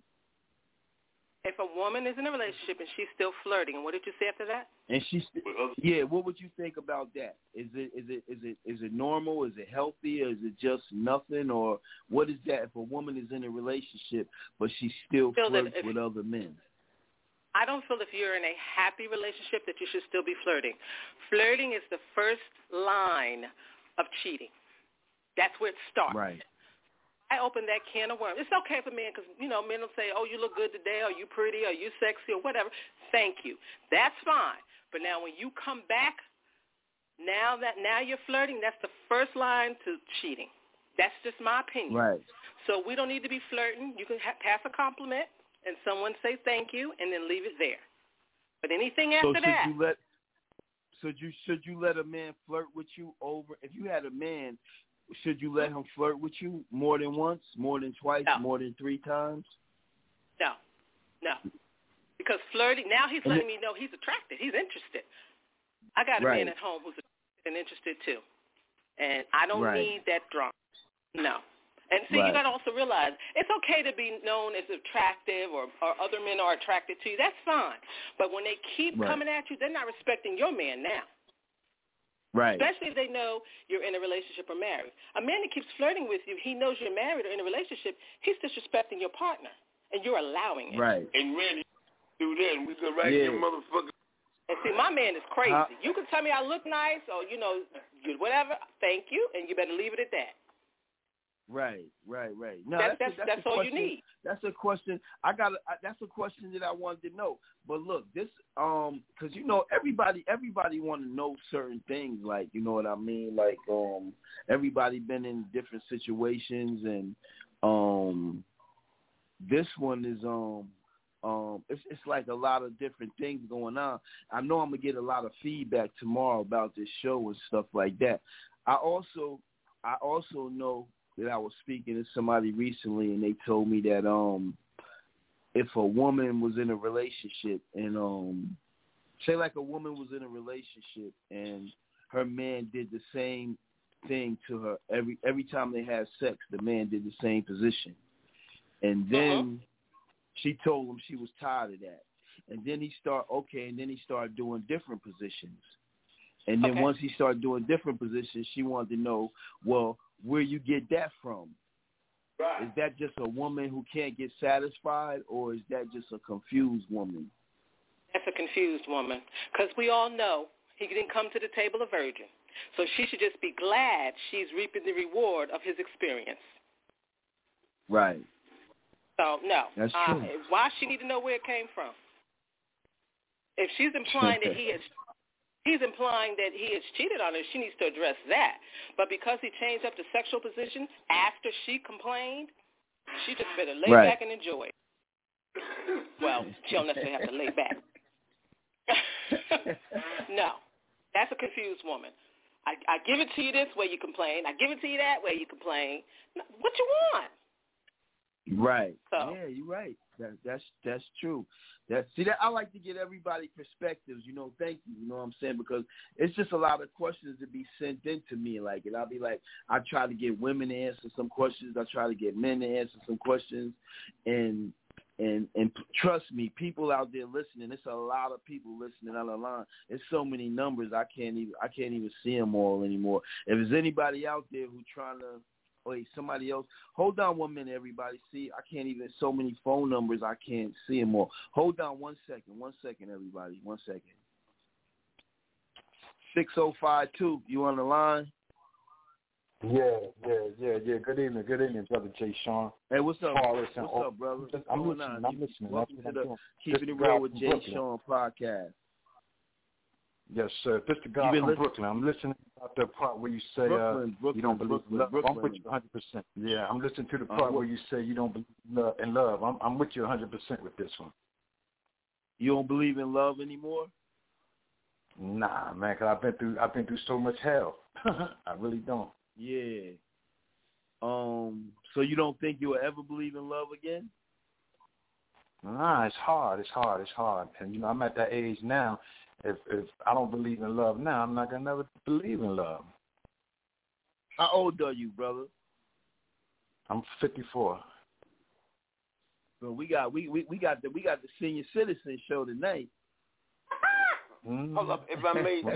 If a woman is in a relationship and she's still flirting, and what did you say after that? And what would you think about that? Is it normal? Is it healthy? Or is it just nothing? Or what is that? If a woman is in a relationship but she still flirts with other men? I don't feel if you're in a happy relationship that you should still be flirting. Flirting is the first line of cheating. That's where it starts. Right. I opened that can of worms. It's okay for men because, men will say, oh, you look good today, or you pretty, or you sexy, or whatever. Thank you. That's fine. But now when you come back, now you're flirting, that's the first line to cheating. That's just my opinion. Right. So we don't need to be flirting. You can pass a compliment and someone say thank you and then leave it there. But anything after that. Should you let a man flirt with you over? If you had a man, should you let him flirt with you more than once, more than twice, more than 3 times? No. Because flirting, now he's letting me know he's attracted. He's interested. I got a man at home who's attracted and interested too. And I don't need that drama. No. And see, you got to also realize it's okay to be known as attractive or other men are attracted to you. That's fine. But when they keep coming at you, they're not respecting your man now. Right. Especially if they know you're in a relationship or married. A man that keeps flirting with you, he knows you're married or in a relationship, he's disrespecting your partner, and you're allowing it. Right. And man, do that, and we go right here, motherfucker. And see, my man is crazy. You can tell me I look nice or, whatever, thank you, and you better leave it at that. Right. No, that's all you need. That's a question. That's a question that I wanted to know. But look, this because everybody want to know certain things. Like, you know what I mean? Like, everybody been in different situations, and this one is it's like a lot of different things going on. I know I'm gonna get a lot of feedback tomorrow about this show and stuff like that. I also know that I was speaking to somebody recently, and they told me that if a woman was in a relationship and say like a woman was in a relationship and her man did the same thing to her every time they had sex, the man did the same position, and then she told him she was tired of that, and then he started doing different positions, and then once he started doing different positions, she wanted to know, well, where you get that from? Right. Is that just a woman who can't get satisfied, or is that just a confused woman? That's a confused woman, because we all know he didn't come to the table a virgin. So she should just be glad she's reaping the reward of his experience. Right. So, no. That's true. Why she need to know where it came from? If she's implying that he's implying that he has cheated on her, she needs to address that. But because he changed up the sexual position after she complained, she just better lay back and enjoy it. Well, she don't necessarily have to lay back. No, that's a confused woman. I give it to you this way, you complain. I give it to you that way, you complain. What you want? Right. So. Yeah, you're right. That's true. I like to get everybody perspectives, thank you, you know what I'm saying? Because it's just a lot of questions to be sent in to me, and I'll be like, I try to get women to answer some questions, I try to get men to answer some questions, and trust me, people out there listening, it's a lot of people listening on the line. It's so many numbers, I can't even see them all anymore. If there's anybody out there who trying to, wait, somebody else. Hold on 1 minute, everybody. See, I can't even, so many phone numbers, I can't see them all. Hold on 1 second. 1 second, everybody. 1 second. 6052, you on the line? Yeah. Good evening, Brother Jay Sean. Hey, what's up? What's up, brother? I'm listening. Welcome to the Keeping It Real with Jay Sean podcast. Yes, sir. This is the guy from Brooklyn. I'm listening about the part where you say Brooklyn, you don't believe in love. I'm with you 100%. Yeah, I'm listening to the part where you say you don't believe in love. I'm with you 100% with this one. You don't believe in love anymore? Nah, man, because I've been through so much hell. I really don't. Yeah. So you don't think you'll ever believe in love again? Nah, it's hard. And I'm at that age now. If I don't believe in love now, I'm not gonna never believe in love. How old are you, brother? I'm 54. So we got the senior citizen show tonight. Hold up, if I may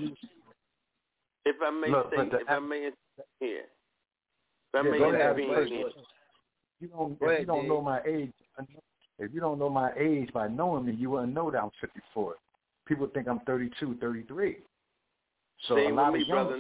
intervene. If you don't know my age, if you don't know my age by knowing me, you wouldn't know that I'm 54. People think I'm 32, 33. So Same a lot with me, of brother.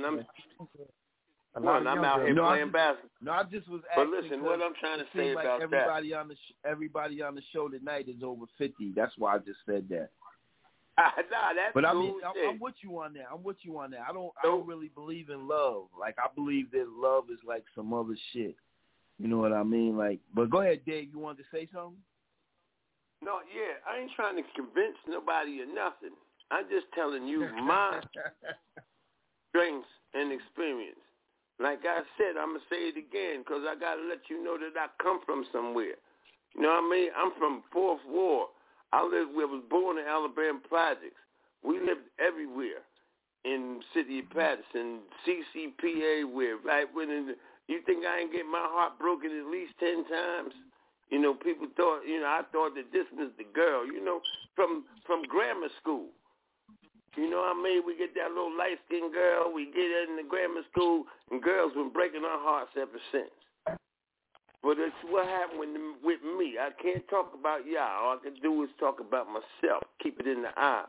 I'm out here playing basketball. No, I just was asking. But listen, what I'm trying to say like about everybody on the show tonight is over 50. That's why I just said that. Nah, that's but I cool mean, I'm with you on that. I don't really believe in love. Like, I believe that love is like some other shit. You know what I mean? Like, but go ahead, Dave. You wanted to say something? No, yeah, I ain't trying to convince nobody or nothing. I'm just telling you my strengths and experience. Like I said, I'm going to say it again because I got to let you know that I come from somewhere. You know what I mean? I'm from Fourth Ward. I was born in Alabama Projects. We lived everywhere in City of Patterson, CCPA, right? You think I ain't get my heart broken at least 10 times? People thought, I thought that this was the girl, from grammar school. You know what I mean? We get that little light-skinned girl, we get her in the grammar school, and girls been breaking our hearts ever since. But it's what happened with me. I can't talk about y'all. All I can do is talk about myself, keep it in the eye.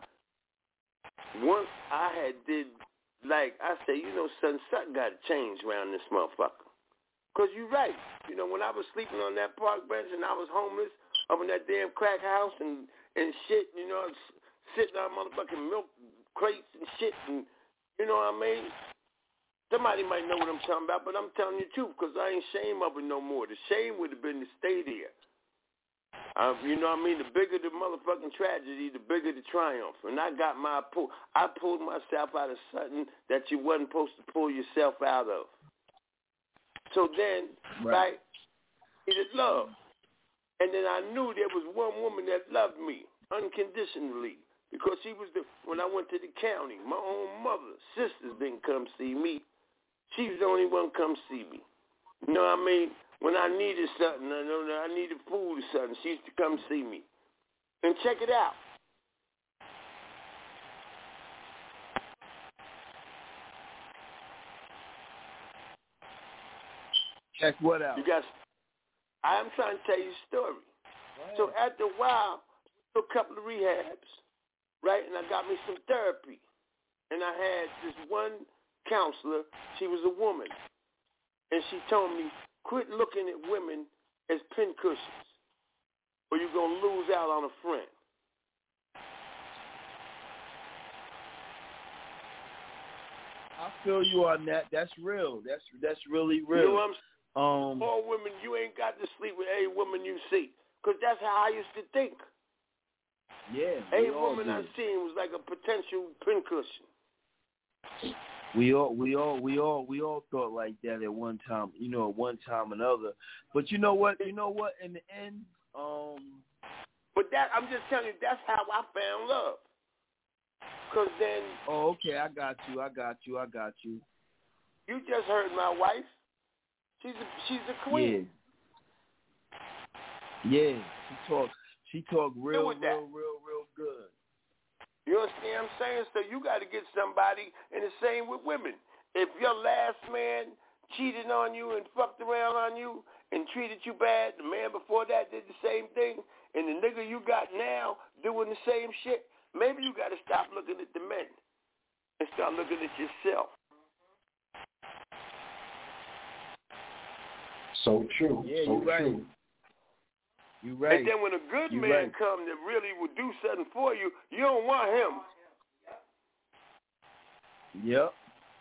Once I did, like I say, something got to change around this motherfucker. Because you're right. When I was sleeping on that park bench and I was homeless up in that damn crack house and shit, sitting on motherfucking milk crates and shit, and you know what I mean? Somebody might know what I'm talking about, but I'm telling you the truth because I ain't ashamed of it no more. The shame would have been to stay there. You know what I mean? The bigger the motherfucking tragedy, the bigger the triumph. And I pulled myself out of something that you wasn't supposed to pull yourself out of. So then, right, needed love. And then I knew there was one woman that loved me unconditionally because she was when I went to the county, my own mother, sisters didn't come see me. She was the only one come see me. You know what I mean? When I needed something, I needed food or something, she used to come see me. And check it out. Check what out? I'm trying to tell you a story. So after a while, a couple of rehabs, right? And I got me some therapy. And I had this one counselor. She was a woman. And she told me, quit looking at women as pincushions or you're going to lose out on a friend. I feel you on that. That's real. That's really real. You know what I'm saying? All women, you ain't got to sleep with every woman you see. Because that's how I used to think. Yeah. Every woman I seen was like a potential pincushion. We all thought like that at one time, at one time or another. But you know what? In the end, But I'm just telling you, that's how I found love. Cause then. Oh, okay. I got you. You just heard my wife. She's a queen. Yeah. She talk real good. You understand what I'm saying? So you got to get somebody, and the same with women. If your last man cheated on you and fucked around on you and treated you bad, the man before that did the same thing, and the nigga you got now doing the same shit, maybe you got to stop looking at the men and start looking at yourself. So true. Yeah, so you're right. True. You right. And then when a good man comes that really will do something for you, you don't want him. Yep.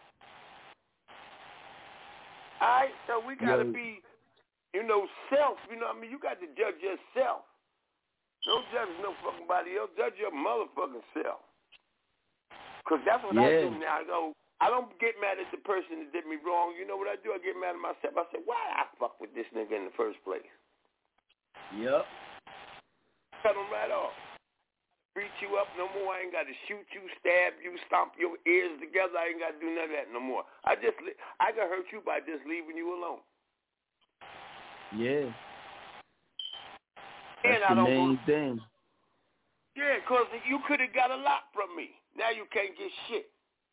All right, so we got to be, self. You know what I mean? You got to judge yourself. Don't judge no fucking body else. Judge your motherfucking self. Because that's what I do now. I don't get mad at the person that did me wrong. You know what I do? I get mad at myself. I say, why did I fuck with this nigga in the first place? Yep. Cut him right off. Beat you up no more. I ain't got to shoot you, stab you, stomp your ears together. I ain't got to do none of that no more. I can hurt you by just leaving you alone. Yeah. And that's the main thing. Yeah, because you could have got a lot from me. Now you can't get shit.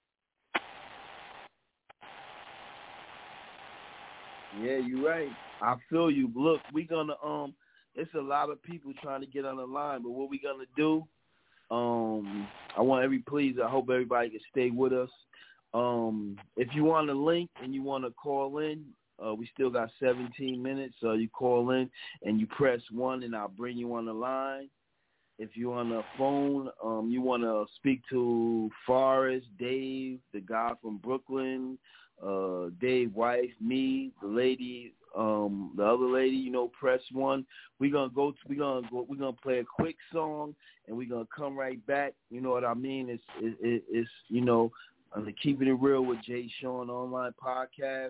Yeah, you're right. I feel you. Look, we gonna it's a lot of people trying to get on the line, but what we gonna do? I hope everybody can stay with us. If you want a link and you want to call in, we still got 17 minutes. So you call in and you press 1, and I'll bring you on the line. If you're on the phone, you want to speak to Forrest, Dave, the guy from Brooklyn, Dave, wife, me, the lady, the other lady, press 1. We're gonna play a quick song, and we're gonna come right back. You know what I mean? It's on the Keeping It Real with Jay Sean online podcast.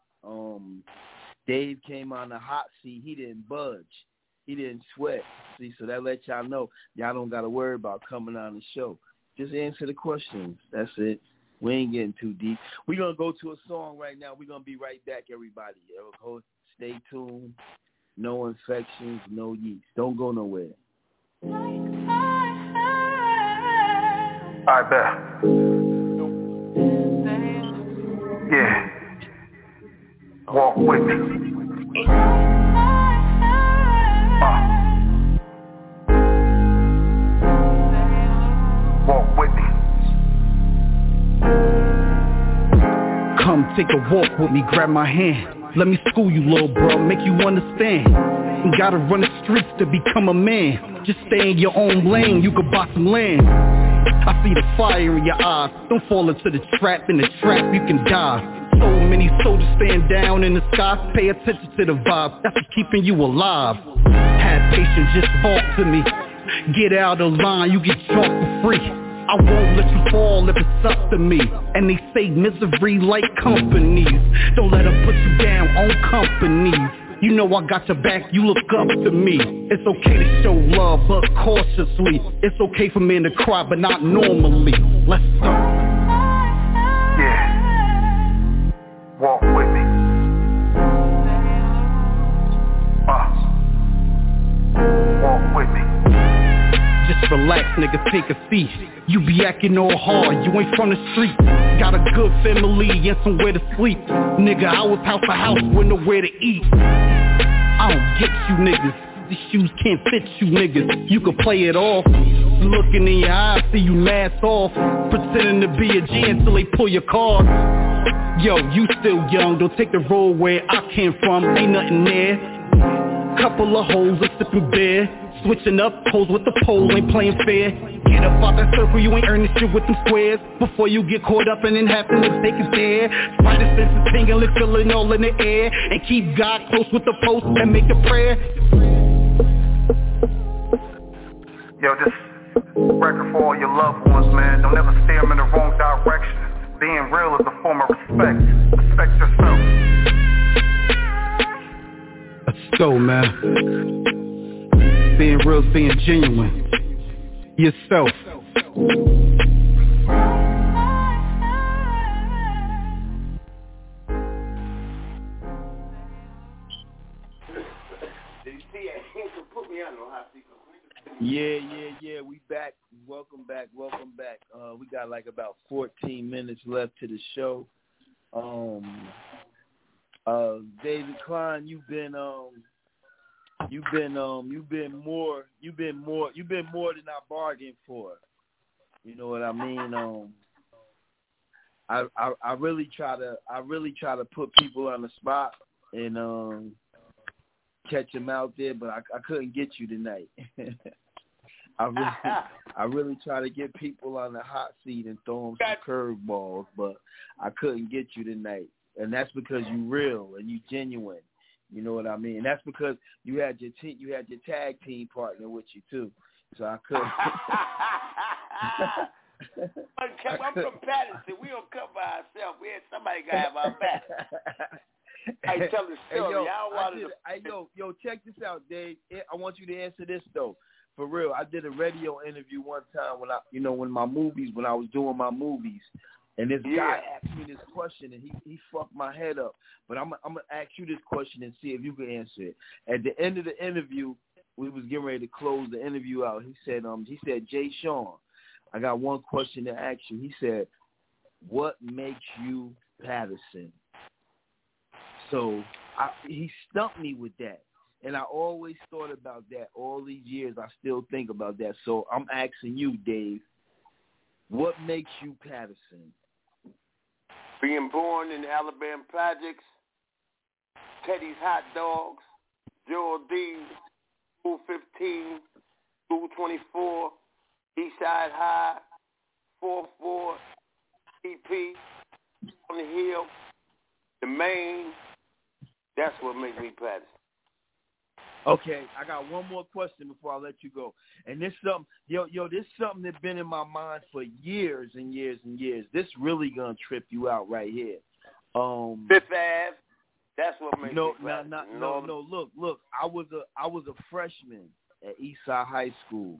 Dave came on the hot seat. He didn't budge. He didn't sweat. See, so that lets y'all know y'all don't got to worry about coming on the show. Just answer the questions. That's it. We ain't getting too deep. We're going to go to a song right now. We're going to be right back, everybody. Stay tuned. No infections, no yeast. Don't go nowhere. I bet. Yeah. Walk with me. Walk with me. Come take a walk with me, grab my hand. Let me school you, little bro, make you understand. You gotta run the streets to become a man. Just stay in your own lane, you could buy some land. I see the fire in your eyes. Don't fall into the trap, in the trap you can die. So many soldiers stand down in the sky. Pay attention to the vibe, that's what's keeping you alive. Have patience, just talk to me. Get out of line, you get drunk for free. I won't let you fall if it's up to me. And they say misery like companies. Don't let them put you down on companies. You know I got your back, you look up to me. It's okay to show love, but cautiously. It's okay for men to cry, but not normally. Let's go. Yeah. Walk with me. Walk with me. Just relax, nigga, take a seat. You be acting all hard, you ain't from the street. Got a good family and somewhere to sleep. Nigga, I was house to house with nowhere to eat. I don't get you niggas, these shoes can't fit you niggas. You can play it off, looking in your eyes, see you mask off. Pretending to be a G until they pull your card. Yo, you still young, don't take the road where I came from, ain't nothing there. Couple of hoes are sipping beer. Switching up, hoes with the pole, ain't playing fair. Get up out that circle, you ain't earning shit with them squares. Before you get caught up in it happen, let's take it there. Spider senses tingling, feeling all in the air. And keep God close with the post and make a prayer. Yo, this record for all your loved ones, man. Don't ever steer them in the wrong direction. being real is a form of respect. Respect yourself. Let's go, man. Being real is being genuine. Yourself. Yeah. We back. Welcome back. We got like about 14 minutes left to the show. David Klein, you've been more than I bargained for. You know what I mean? I really try to put people on the spot and catch them out there, but I couldn't get you tonight. I really try to get people on the hot seat and throw them some curveballs, but I couldn't get you tonight. And that's because you real and you genuine. You know what I mean? And that's because you had your tag team partner with you too. So I couldn't. I'm from Patterson. We don't come by ourselves. We had somebody got to have our back. I tell the story. Yo, check this out, Dave. I want you to answer this though. For real, I did a radio interview one time when I was doing my movies, and this guy asked me this question, and he fucked my head up. But I'm gonna ask you this question and see if you can answer it. At the end of the interview, we was getting ready to close the interview out. He said, Jay Sean, I got one question to ask you. He said, what makes you Patterson? So he stumped me with that. And I always thought about that all these years. I still think about that. So I'm asking you, Dave, what makes you Patterson? Being born in the Alabama Projects, Teddy's Hot Dogs, Joel D, School 15, School 24, Eastside High, 4-4, CP, on the Hill, the Main. That's what makes me Patterson. Okay, I got one more question before I let you go. And this something, this something that's been in my mind for years and years and years. This really gonna trip you out right here. Fifth Ave. That's what makes me Patterson. No. Look. I was a freshman at Eastside High School.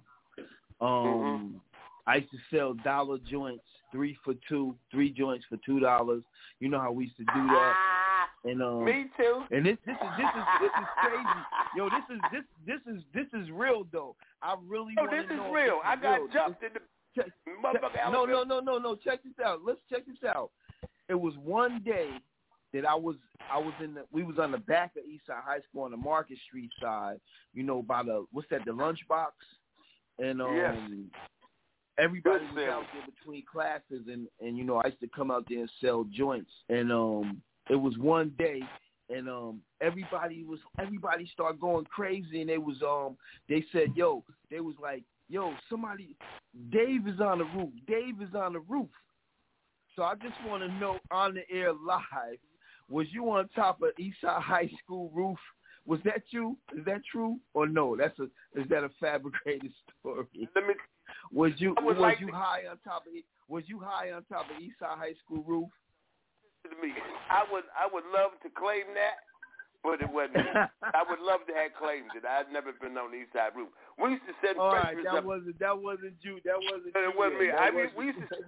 I used to sell dollar joints, 3 for $2, 3 joints for $2. You know how we used to do that. And me too. And this is crazy. Yo, this is real though. I really want to know. This is real. I got jumped in the motherfucker. No. Check this out. Let's check this out. It was one day that we was on the back of Eastside High School on the Market Street side. You know, by the the lunchbox, and everybody was out there between classes, and you know I used to come out there and sell joints, and it was one day, and everybody started going crazy, and they said, somebody, Dave is on the roof. So I just want to know on the air live, was you on top of Eastside High School roof? Was that you? Is that true or no? Is that a fabricated story? Was you high on top of Eastside High School roof? I would love to claim that, but it wasn't me. I would love to have claimed it. I've never been on the East Side roof. We used to send freshmen up. That wasn't you. It wasn't me. We used to.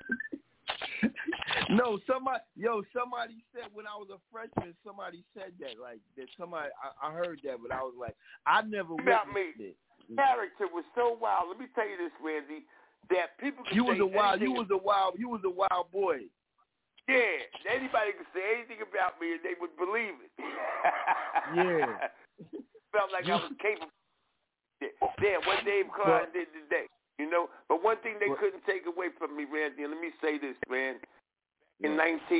No, somebody said when I was a freshman, somebody said that, like that. Somebody, I heard that, but I was like, I never witnessed it. Character was so wild. Let me tell you this, Randy, that people could you was a wild boy. Yeah, anybody could say anything about me and they would believe it. Yeah. Felt like I was capable. Yeah, what Dave Klein did today, you know. But one thing they couldn't take away from me, Randy, and let me say this, man. In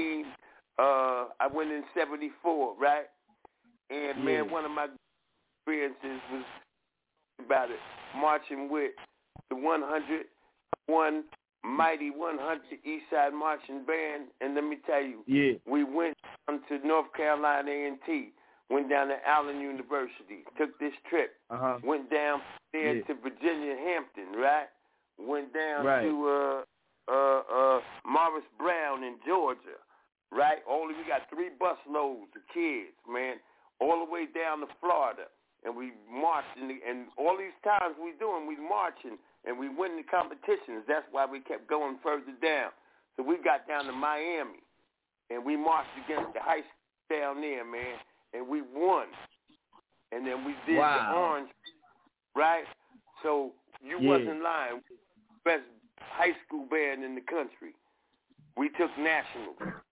I went in 74, right? And, man, one of my experiences was about it, marching with the 101 Mighty 100 Eastside Marching Band, and let me tell you, we went down to North Carolina A&T, went down to Allen University, took this trip, went down there to Virginia Hampton, right? Went down to Morris Brown Georgia, right? Only we got 3 bus loads of kids, man, all the way down to Florida. And we marched, and all these times we marching, and we win the competitions. That's why we kept going further down. So we got down to Miami, and we marched against the high school down there, man, and we won. And then we did the Orange, right? So you wasn't lying. Best high school band in the country. We took nationals.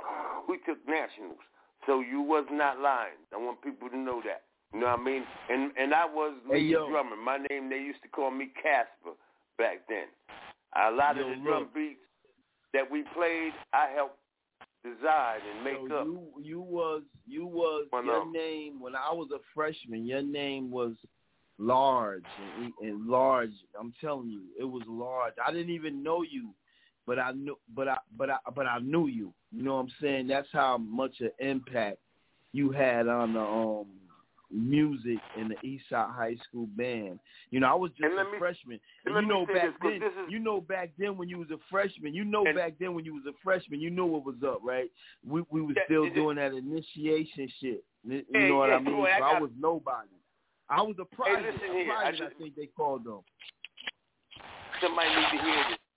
So you was not lying. I want people to know that. You know what I mean? And I was lead drummer. My name, they used to call me Casper back then. A lot of the drum beats that we played, I helped design and make up. You was your name when I was a freshman. Your name was Large and Large. I'm telling you, it was Large. I didn't even know you, but I knew you. You know what I'm saying? That's how much an impact you had on the music in the Eastside High School band. You know, I was just a freshman. And back then when you was a freshman, you know what was up, right? We were still doing that initiation shit. You know what I mean? So I was nobody. I was a private. I think they called them. Somebody need to hear this.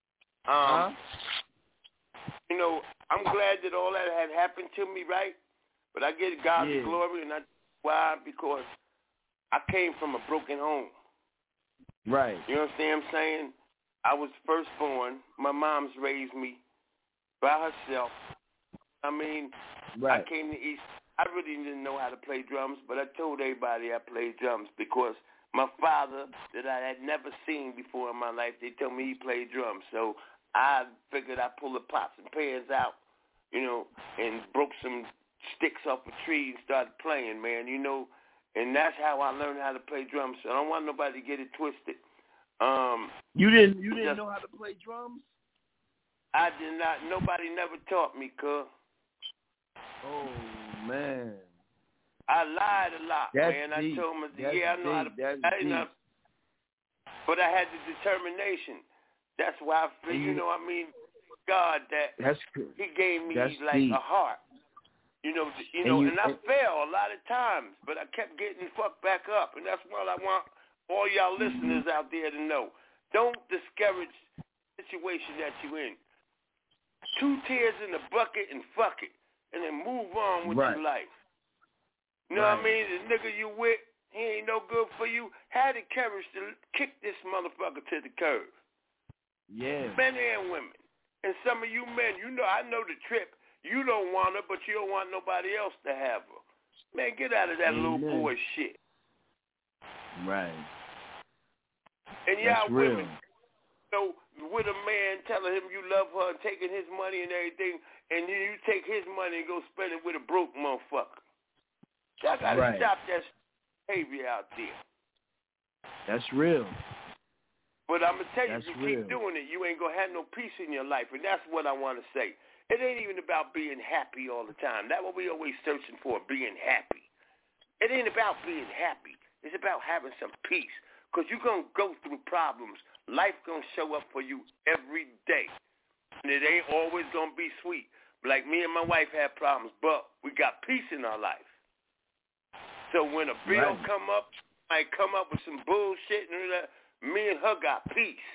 You know, I'm glad that all that had happened to me, right? But I give God the glory, and why? Because I came from a broken home. Right. You understand what I'm saying? I was firstborn. My mom's raised me by herself. I mean, I came to East. I really didn't know how to play drums, but I told everybody I played drums because my father, that I had never seen before in my life, they told me he played drums. So I figured I'd pull the pots and pans out, you know, and broke some sticks off a tree and started playing, man, you know, and that's how I learned how to play drums. So I don't want nobody to get it twisted. You didn't know how to play drums? I did not. Nobody never taught me, cuz. Oh, man. I lied a lot, man. Deep. I told them, I know how to play. But I had the determination. That's why I feel, you know, I mean, God, that he gave me like a heart. You know, and I fell a lot of times, but I kept getting fucked back up, and that's what I want all y'all listeners out there to know. Don't discourage the situation that you're in. 2 tears in the bucket and fuck it, and then move on with your life. You know what I mean? The nigga you with, he ain't no good for you. Had the courage to kick this motherfucker to the curb. Yeah. Men and women. And some of you men, you know, I know the trip. You don't want her, but you don't want nobody else to have her. Man, get out of that little boy shit. Right. And y'all women, so with a man telling him you love her and taking his money and everything, and you take his money and go spend it with a broke motherfucker. Y'all got to stop that behavior out there. That's real. But I'm going to tell you, if you keep doing it, you ain't going to have no peace in your life. And that's what I want to say. It ain't even about being happy all the time. That's what we always searching for, being happy. It ain't about being happy. It's about having some peace. Because you're going to go through problems. Life going to show up for you every day. And it ain't always going to be sweet. Like me and my wife had problems, but we got peace in our life. So when a bill come up, I come up with some bullshit, and me and her got peace.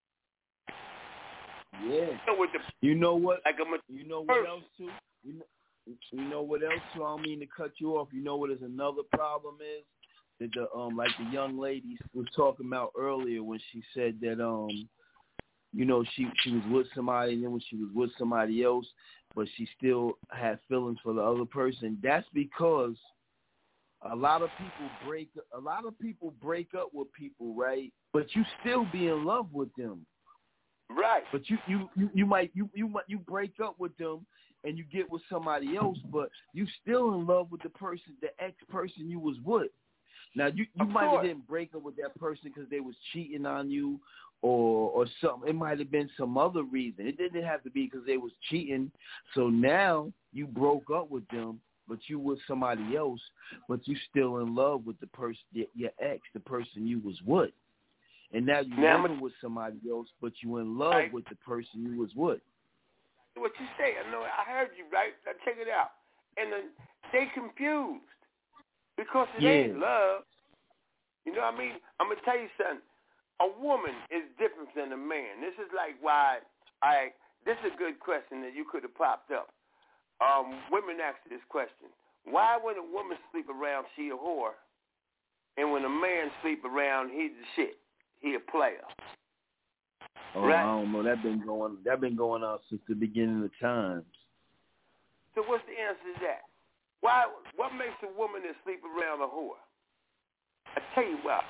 Yeah. You know what? You know what else too? You know what else too? I don't mean to cut you off. You know what is another problem is that like the young lady was talking about earlier when she said that you know she was with somebody, and then when she was with somebody else, but she still had feelings for the other person. That's because a lot of people break up with people, right? But you still be in love with them. Right. But you might break up with them and you get with somebody else, but you still in love with the person, the ex-person you was with. Now you might have didn't break up with that person because they was cheating on you or something. It might have been some other reason. It didn't have to be because they was cheating. So now you broke up with them, but you with somebody else, but you still in love with the person, your ex, the person you was with. And now you're living with somebody else, but you in love with the person you was with. what you say. I know. I heard you, right? Now check it out. And then they confused because it ain't love. You know what I mean? I'm gonna tell you something. A woman is different than a man. This is like why this is a good question that you could have popped up. Women ask this question. Why when a woman sleep around, she a whore? And when a man sleep around, he's the shit. He a player. Oh, right? I don't know. That been going on since the beginning of times. So what's the answer to that? Why? What makes a woman that sleep around a whore? I tell you what.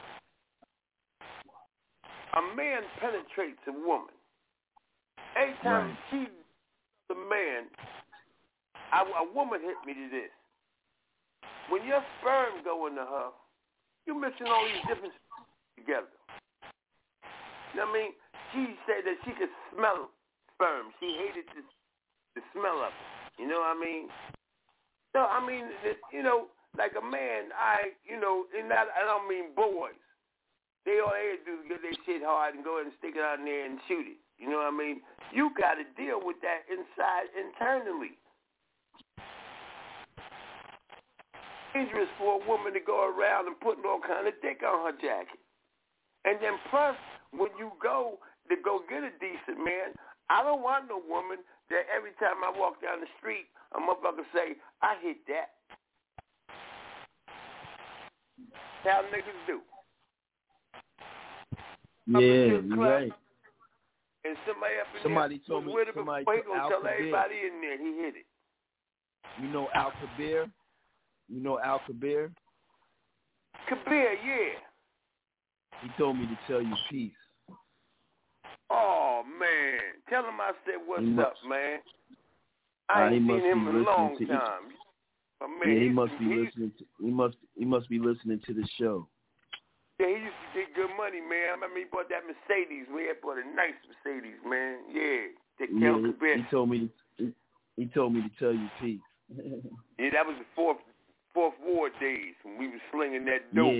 A man penetrates a woman. Every time she, the man, a woman hit me to this. When your sperm go into her, you're mixing all these different together. You know what I mean? She said that she could smell sperm. She hated the smell of it. You know what I mean? So, I mean, you know, like a man, and I don't mean boys. They all they do is get their shit hard and go ahead and stick it out in there and shoot it. You know what I mean? You got to deal with that inside internally. Dangerous for a woman to go around and putting all kind of dick on her jacket. And then plus, when you go to go get a decent man, I don't want no woman that every time I walk down the street, a motherfucker say, I hit that. How niggas do. Yeah, you're right. And somebody told me, somebody told tell everybody in there he hit it. You know Al Kabir? You know Al Kabir? Kabir, yeah. He told me to tell you peace. Oh, man. Tell him I said what's up, man. I ain't seen him in a long time. Yeah, he must be listening. He must be listening to the show. Yeah, he used to get good money, man. I remember he bought that Mercedes. We had bought a nice Mercedes, man. Yeah. He told me to tell you peace. Yeah, that was the fourth ward days when we was slinging that dope.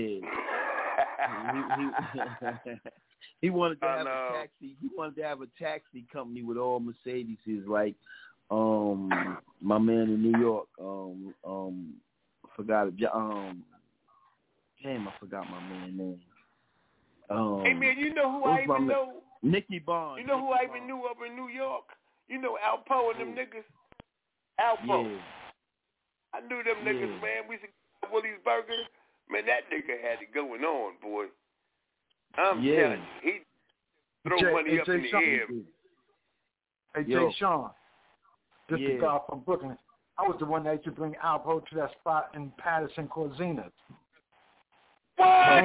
Yeah. He wanted to have a taxi. He wanted to have a taxi company with all Mercedeses, like my man in New York. Forgot it. Damn, I forgot my man's name. Hey man, you know who I even know? Nicky Barnes. You know who I even knew up in New York? You know Alpo and them niggas? Alpo. Yeah. I knew them niggas, man. We used to go to Willie's Burger. Man, that nigga had it going on, boy. I'm telling you, he throw money up in the air. Hey, Jay Sean, this is the guy from Brooklyn. I was the one that used to bring Alpo to that spot in Patterson, Corzina. What?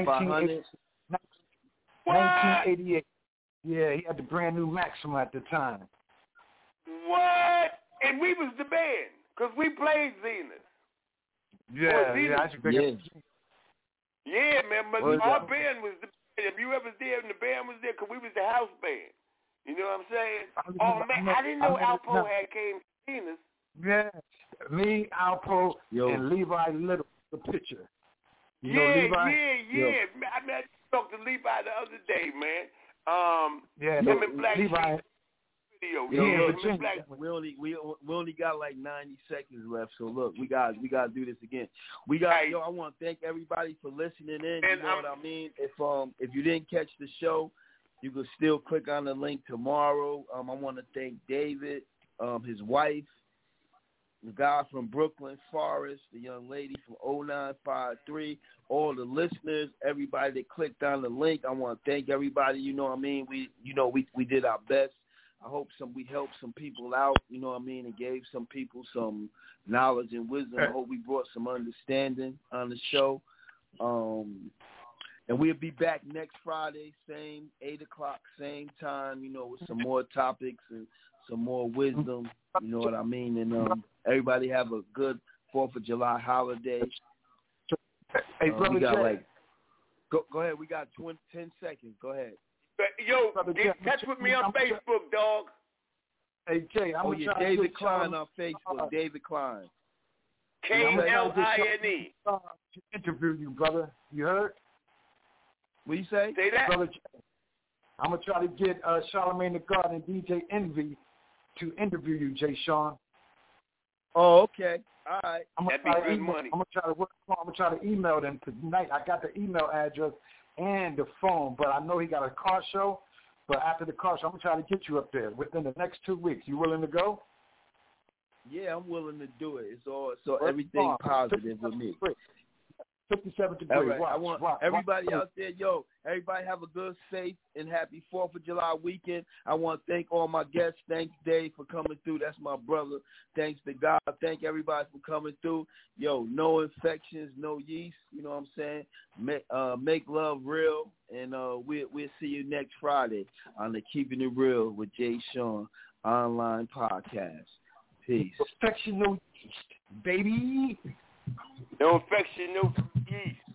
1988. Yeah, he had the brand new Maxima at the time. What? And we was the band, because we played Zenith. Yeah, I used to bring it. Yeah, man, but our band was the band. If you ever there and the band was there, because we was the house band. You know what I'm saying? I didn't know Alpo had came to Zenith. Yeah, me, Alpo, and Levi Little, the pitcher. You know Levi? I mean, I talked to Levi the other day, man. Him and Black Levi. We only got like 90 seconds left, so look, we got to do this again. I want to thank everybody for listening in. You know what I mean? If you didn't catch the show, you can still click on the link tomorrow. I want to thank David, his wife, the guy from Brooklyn, Forrest, the young lady from 0953, all the listeners, everybody that clicked on the link. I want to thank everybody. You know what I mean? We did our best. I hope we helped some people out, you know what I mean, and gave some people some knowledge and wisdom. I hope we brought some understanding on the show. And we'll be back next Friday, same 8 o'clock, same time, with some more topics and some more wisdom, you know what I mean? And everybody have a good 4th of July holiday. Hey, brother we got Jay. Go ahead. We got 10 seconds. Go ahead. Yo, get in touch with me on Facebook, dog. Hey, Jay, I'm David Klein on Facebook. David Klein. K-L-I-N-E. To interview you, brother. You heard? What you say? Say that. Brother Jay, I'm going to try to get Charlamagne the God and DJ Envy to interview you, Jay Sean. Oh, okay. All right. That'd be good money. I'm gonna try to email them tonight. I got the email address and the phone, but I know he got a car show. But after the car show, I'm gonna try to get you up there within the next 2 weeks. You willing to go? Yeah, I'm willing to do it. It's all everything positive with me. 57 degrees. All right. Watch, I want everybody out there, everybody have a good, safe, and happy 4th of July weekend. I want to thank all my guests. Thanks, Dave, for coming through. That's my brother. Thanks to God. Thank everybody for coming through. No infections, no yeast. You know what I'm saying? Make love real, and we'll see you next Friday on the Keeping It Real with Jay Sean online podcast. Peace. Infection, no yeast, baby. No infection, no yeast.